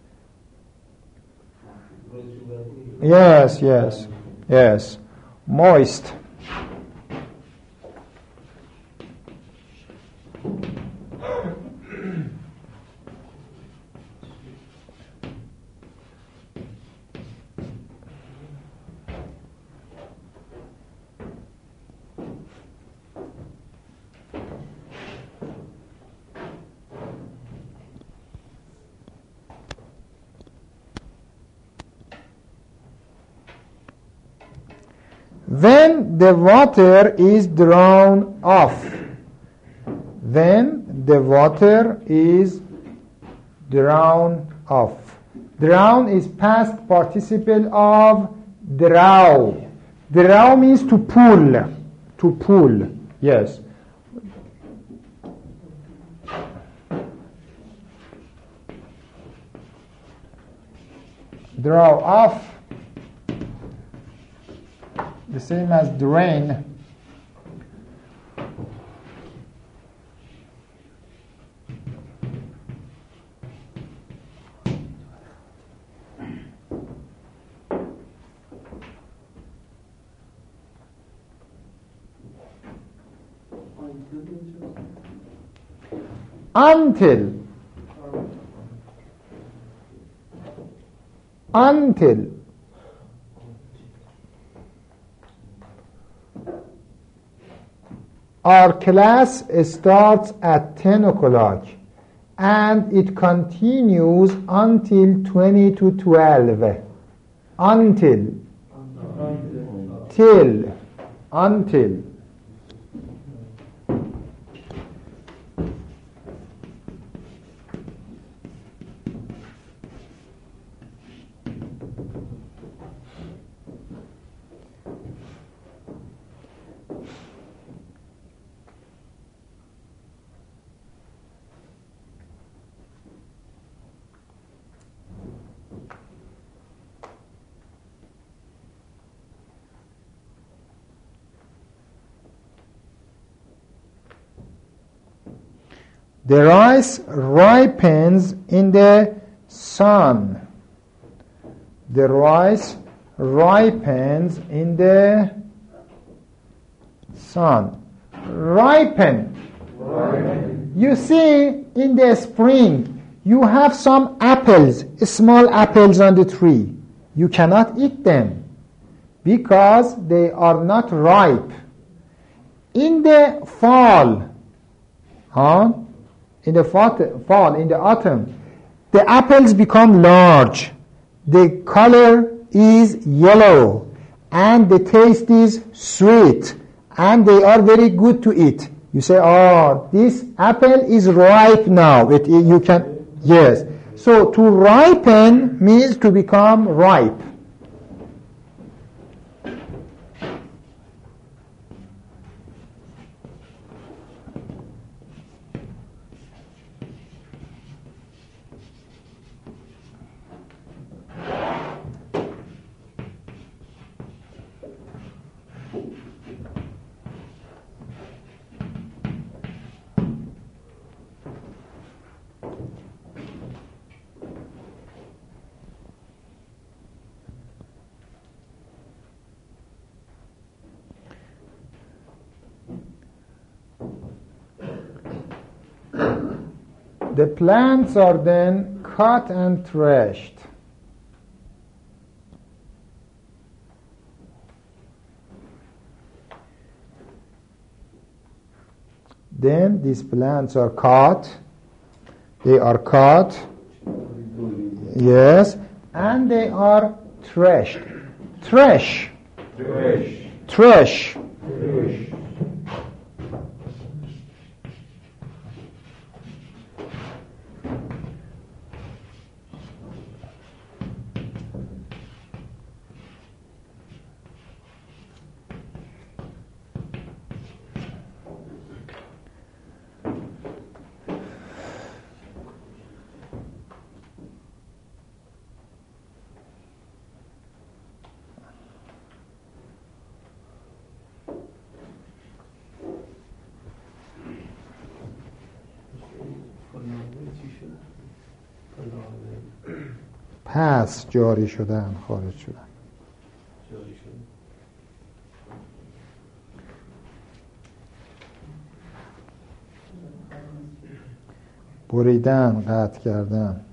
S1: Yes, yes, yes, moist. When the water is drawn off, when the water is drawn off. Drawn is past participle of draw. Draw means to pull, to pull, yes. Draw off. The same as drain. Until. Until. Our class starts at ten o'clock and it continues until twenty to twelve. Until.
S3: Until.
S1: Till. Until. The rice ripens in the sun. The rice ripens in the sun. Ripen. Ripen. You see, in the spring, you have some apples, small apples on the tree. You cannot eat them because they are not ripe. In the fall, huh? in the fall, in the autumn, the apples become large. The color is yellow and the taste is sweet and they are very good to eat. You say, oh, this apple is ripe now. It, you can, yes. So to ripen means to become ripe. The plants are then cut and threshed. Then these plants are cut. They are cut. Yes. And they are threshed. Thresh. Thresh. Thresh. Thresh. پس جاری شدن، خارج شدن.
S4: جاری شدن.
S1: بریدن، قطع کردن.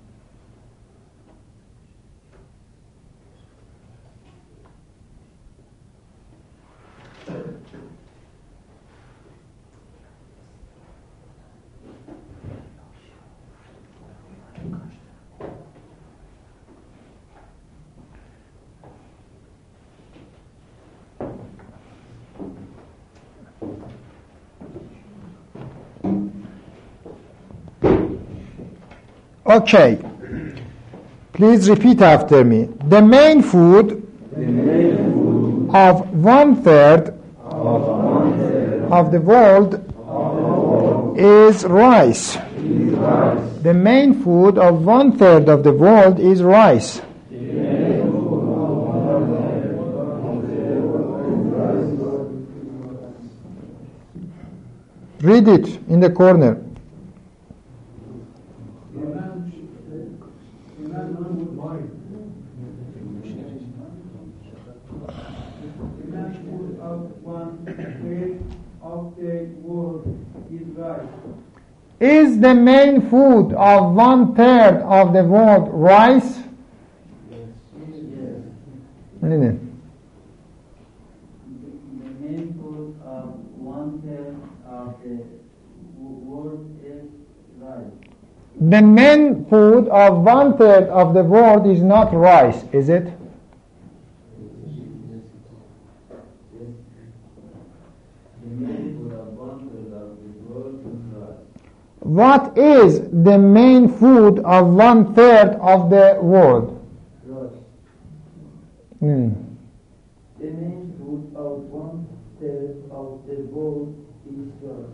S1: Okay, please repeat after me. The main food,
S4: the main food
S1: of one third
S4: of, one third
S1: of the world,
S4: of the world
S1: is rice.
S4: is rice.
S1: The main food of one third of the world is rice.
S4: The main food of one third of the world is rice.
S1: Read it in the corner. Is the main food of one third of the world rice?
S2: Yes.
S1: No.
S2: The main food of one third of the world is rice.
S1: The main food of one third of the world is not rice, is it? What is the main food of one third of the world?
S2: Rice.
S1: Mm.
S2: The main food of one third of the world is rice.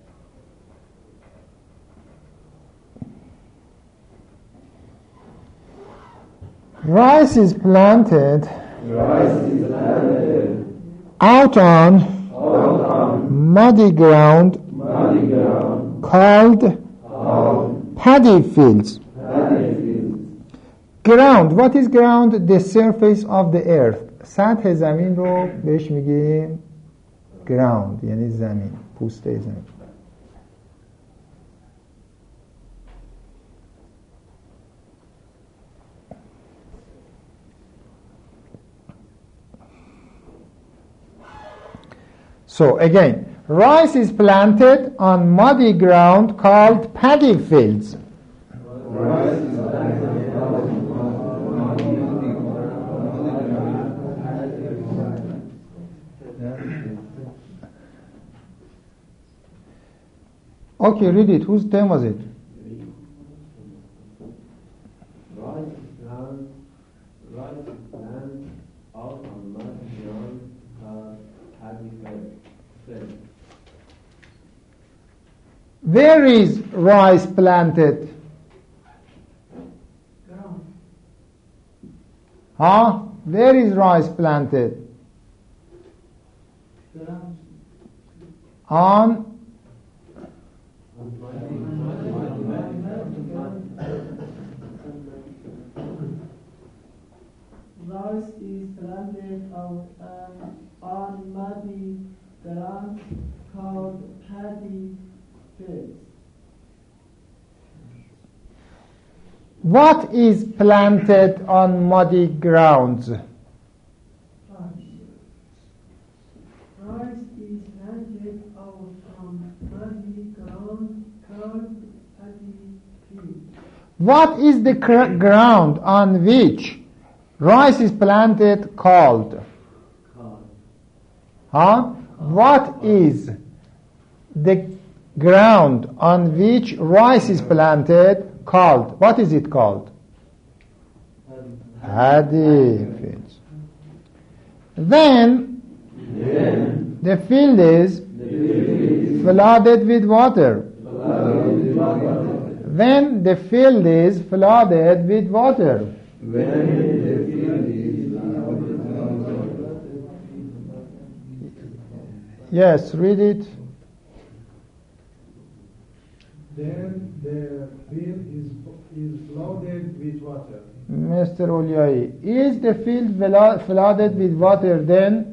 S1: Rice is planted,
S4: Rice is planted
S1: out on,
S4: out on
S1: muddy ground
S4: muddy ground
S1: called
S4: called
S1: Paddy fields. Ground. What is ground? The surface of the earth. سطح زمین رو بهش میگیم ground، یعنی زمین، پوسته زمین. So again, rice is planted on muddy ground called paddy fields.
S4: Rice is planted on
S1: Okay, read it. Whose turn was it?
S4: Rice is planted, rice is planted out on muddy ground called paddy fields.
S1: Where is rice planted?
S2: Ground.
S1: Huh? Where is rice planted?
S2: Ground.
S1: On
S2: Rice is planted out um, on muddy ground called paddy fields.
S1: what is planted on muddy grounds?
S2: Rice. Rice is planted out on muddy ground called paddy fields.
S1: What is the cr- ground on which rice is planted called? Huh? What is the ground on which rice is planted called? What is it called? Paddy fields. Then,
S4: Then
S1: the field is
S4: the field is
S1: flooded with water.
S4: flooded with water.
S1: When the field is flooded with water.
S4: When the field is flooded with water.
S1: Yes, read it.
S5: Then the field is is flooded with water.
S1: Mister Ulyai, is the field vela- flooded with water then?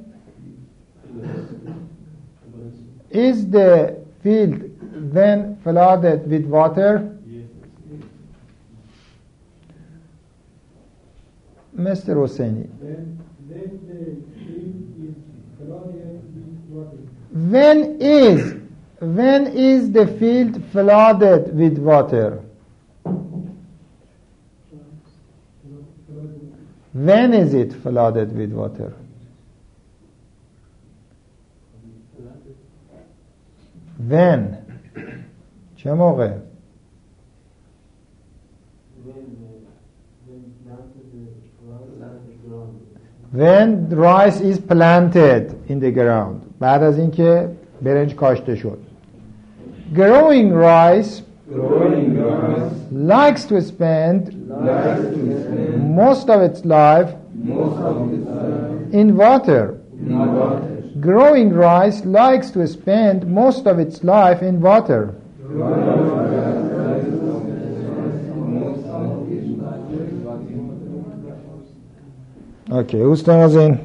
S1: Is the field then flooded with water? Mister Hosseini,
S5: Then then the field is flooded with water.
S1: when is when is the field flooded with water? When is it flooded with water? When? چه موقع؟ When rice is planted in the ground. بعد از اینکه برنج کاشته شد. Growing rice
S4: Growing grass
S1: likes to spend
S4: likes to spend
S1: most of its life
S4: most of its time
S1: in water.
S4: in water.
S1: Growing rice likes to spend most of its life in water.
S4: Growing grass likes to spend most of its life in water.
S1: Okay, whose turn was in?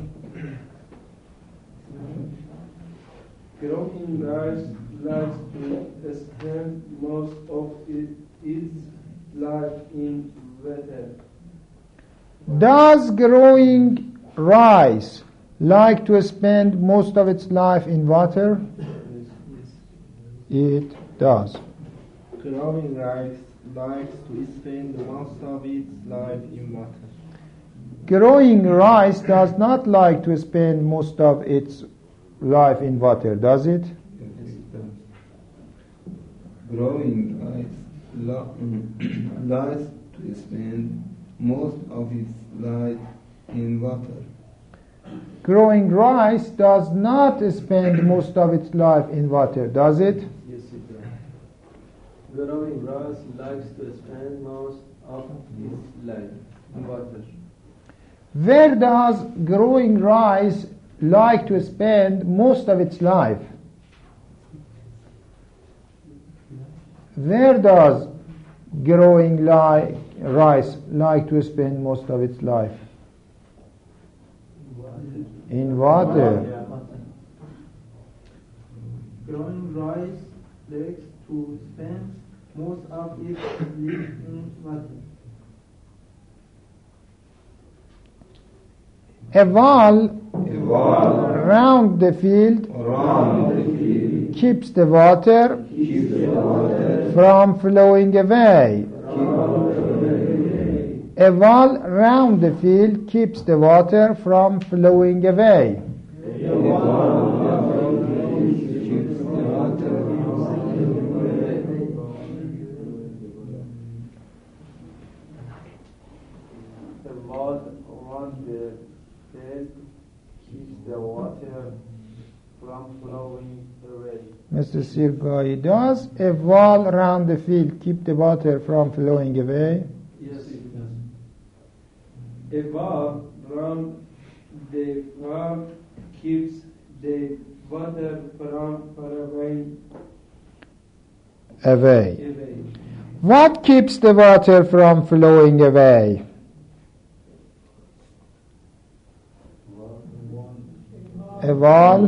S6: Growing rice likes to spend most of it, its life in water.
S1: Does growing rice like to spend most of its life in water? It does.
S6: Growing rice likes to spend most of its life in water.
S1: Growing rice does not like to spend most of its life in water, does it?
S7: Growing rice lo- likes to spend most of its life in water.
S1: Growing rice does not spend most of its life in water, does it?
S3: Yes, it does. Growing rice likes to spend most of its life in water.
S1: Where does growing rice like to spend most of its life? where does growing like rice like to spend most of its life? In water.
S6: Growing rice likes to spend most of its life in water.
S1: A wall
S7: A wall
S1: round the field
S7: around the field
S1: keeps the water
S7: keeps the water
S1: from flowing away. A wall round the field keeps the water from flowing away.
S7: A wall around the field keeps the water from flowing away.
S3: The wall around the field keeps the water from flowing away.
S1: Mister Sirgai, does a wall around the field keep the water from flowing away?
S6: Yes, it does. A wall around the wall keeps the water from far away.
S1: Away.
S6: away.
S1: What keeps the water from flowing away? A wall.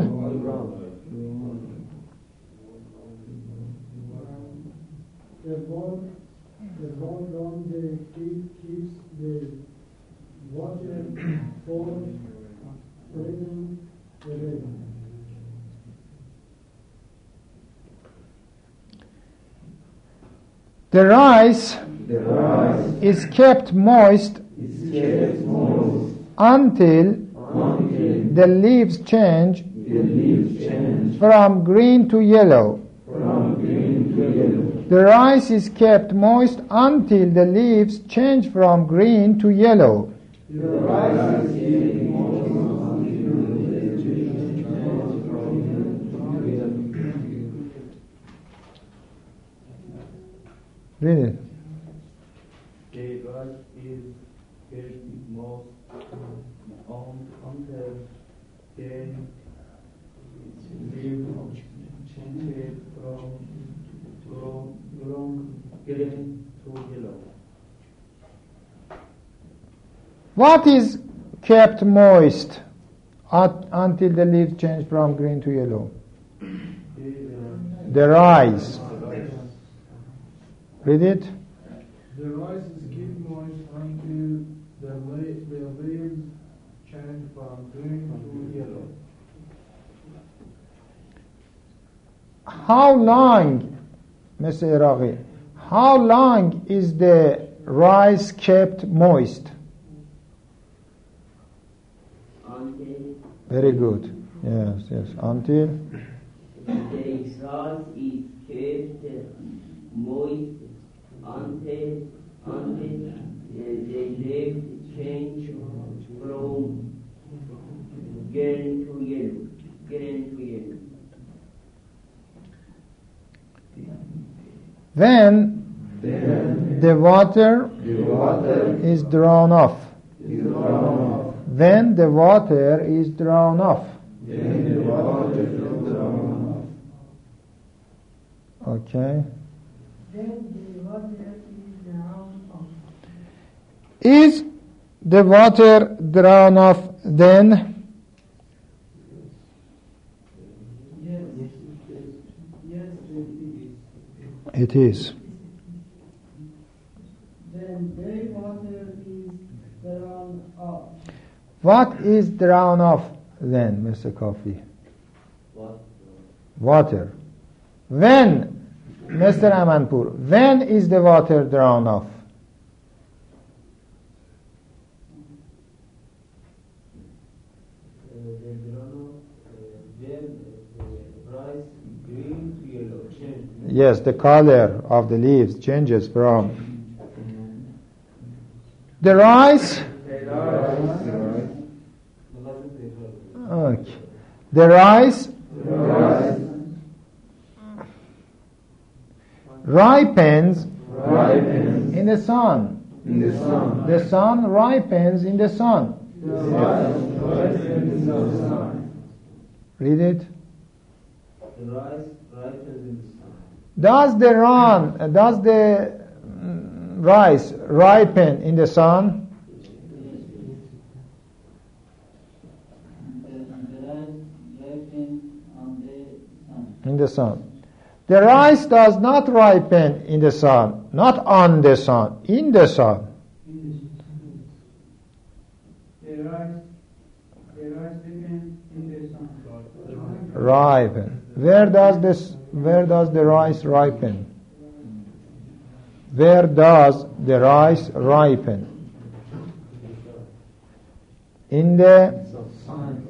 S2: The wall, the wall around the field keeps the water from flowing away.
S1: The rice
S7: The rice
S1: is kept moist
S7: is kept moist
S1: until
S7: until
S1: the leaves change
S7: the leaves change
S1: from green to yellow.
S7: from green to yellow.
S1: The rice is kept moist until the leaves change from green to yellow.
S7: The rice is kept moist until the leaves change from green to yellow.
S1: Read it.
S3: The rice is kept moist on until the leaves change from from from green to yellow.
S1: What is kept moist at, until the leaves change from green to yellow? The rice. Read it.
S5: The rice is kept moist until the, le- the leaves change from green to yellow.
S1: How long, Mister Iraqi, how long is the rice kept moist?
S8: Until
S1: Very good. Yes, yes. Until
S8: the rice is kept moist until until the leaves change from green to yellow. Green to yellow.
S1: when
S7: Then
S1: the water
S7: the water
S1: is drawn off.
S7: is drawn off.
S1: When the water is drawn off.
S7: Then the water is drawn off.
S1: Okay.
S2: Then the water is drowned off.
S1: Is the water drawn off then?
S2: Yes. Yes, it is.
S1: It is.
S2: Then the water is drowned off.
S1: What is drawn off then, Mister Coffee?
S4: What?
S1: Water. When, Mister Amanpur, when is the water drawn off?
S4: Uh, the grano, uh, when the rice green to yellow change.
S1: Yes, the color of the leaves changes from the rice. Okay. The rice ripens
S7: Ripens
S1: in the sun.
S7: in the sun.
S1: The sun ripens in the sun.
S7: The sun ripens in the sun.
S1: Read it.
S4: The rice ripens in the sun.
S1: Does the run, does the mm, rice ripen in the sun? In the sun. The rice does not ripen in the sun, not on the sun, in the sun.
S2: The rice, the rice ripen in the sun.
S1: Ripen. Where does this? Where does the rice ripen? Where does the rice ripen? In the
S7: sun.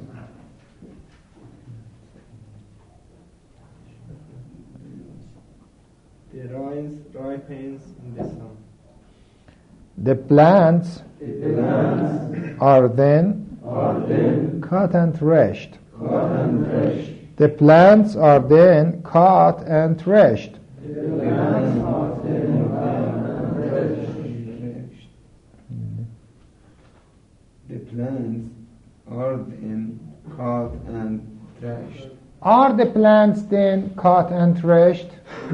S3: The rice ripens in the sun.
S1: The plants
S7: The plants
S1: are then
S7: are then
S1: cut and threshed.
S7: cut and threshed.
S1: The plants are then cut and threshed.
S7: The plants are then cut and threshed.
S9: The plants are then cut and threshed.
S1: Are the plants then cut and threshed?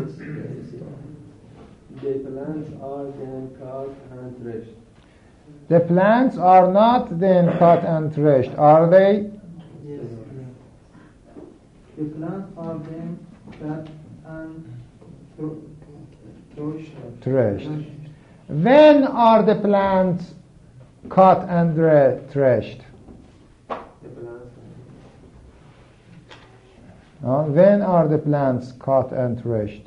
S3: The plants are then cut and threshed.
S1: The plants are not then cut and threshed, are they?
S2: Yes. The plants are then cut and thro- threshed.
S1: Threshed. When are the plants cut and thre- threshed?
S3: The plants
S1: Uh, when are the plants cut and threshed?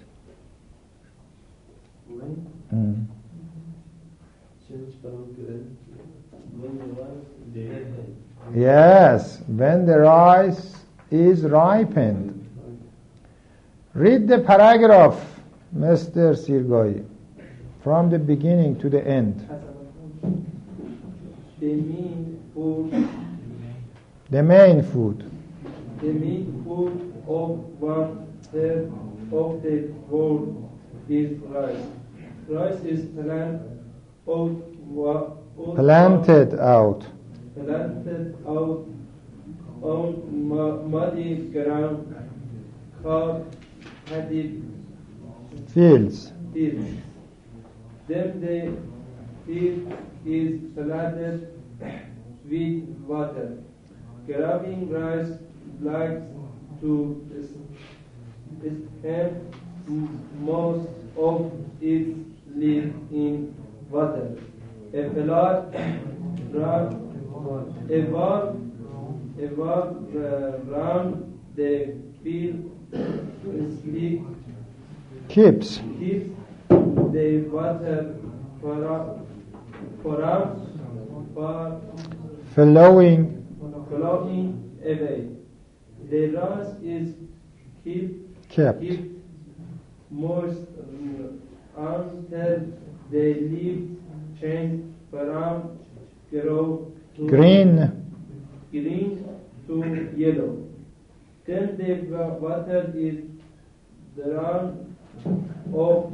S3: when
S1: Mm.
S4: Change from grain. When the rice ripen.
S1: Yes, when the rice is ripened. Read the paragraph, Mister Sirgoi, from the beginning to the end.
S6: The main food,
S1: The main food.
S6: the main food of one third of the world is rice. Rice is plant out, wa- out
S1: Planted out.
S6: planted out on mu- muddy ground called paddy
S1: Fields.
S6: fields. Then the field is flooded with water. Grabbing rice likes to spend most of its live in water. A flood run, a wall, a wall uh, round the field sleep
S1: Keeps.
S6: keeps the water for for for
S1: Flowing.
S6: flowing away. The rice is keep
S1: Kept.
S6: keep moist uh, until the leaves change from grow to
S1: Green.
S6: green to yellow. Then the wa- water is drawn off.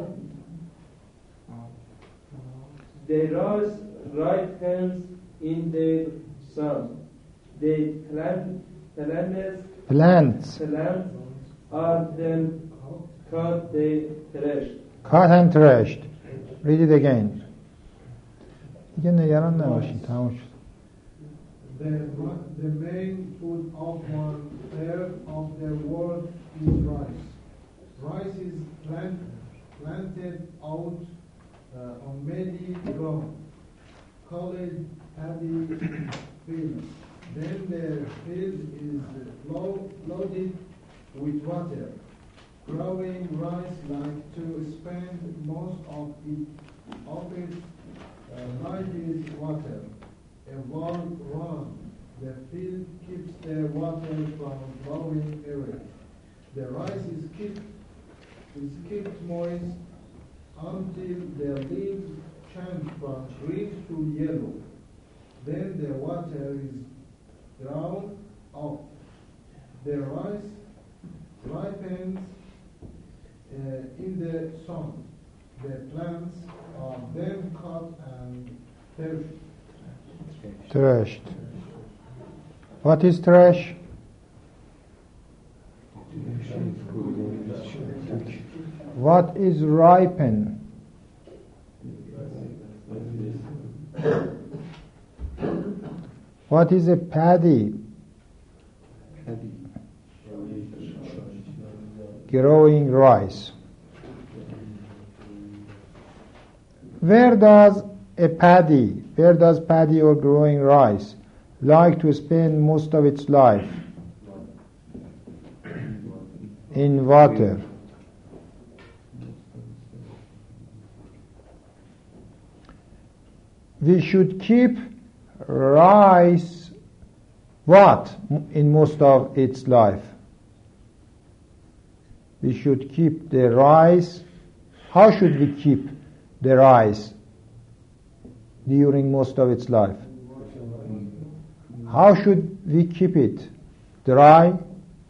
S6: The rice ripens in the sun. The plant, plants,
S1: Plants.
S6: plants are then cut the thresh.
S1: Cut and threshed. Read it again. دیگه نگران نباشید. تموم شد.
S5: The, the main food of one third of the world is rice. Rice is plant, planted out uh, on many ground, called paddy field. Then the field is lo- loaded with water. Growing rice like to spend most of it of its uh, life is water. A wall run. The field keeps the water from flowing away. The rice is kept is kept moist until the leaves change from green to yellow. Then the water is drawn off. The rice ripens uh, in the sun. The plants are then cut and threshed.
S1: Threshed. What is thresh? What is ripen? What is a paddy?
S9: Paddy.
S1: Growing rice. Where does a paddy, where does paddy or growing rice like to spend most of its life? In water. We should keep rice what in most of its life? We should keep the rice. How should we keep the rice during most of its life? How should we keep it? Dry?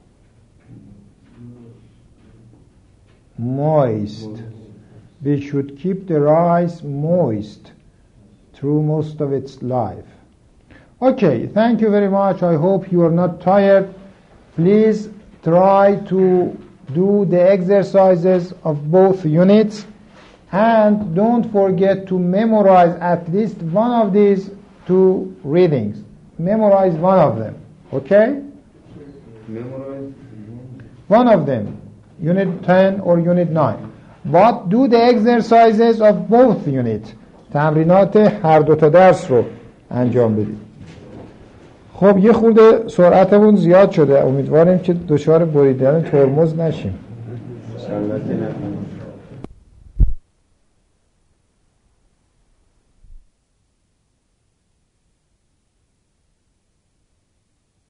S1: Moist. We should keep the rice moist through most of its life. Okay, thank you very much. I hope you are not tired. Please try to do the exercises of both units, and don't forget to memorize at least one of these two readings. Memorize one of them, okay?
S9: Memorize
S1: one of them, unit ten or unit nine. But do the exercises of both units. تمرینات هر دو تا درس رو انجام بدید. خب یه خورده سرعتمون زیاد شده. امیدواریم که دچار بریدن ترمز نشیم.
S9: انشالله که نکنیم.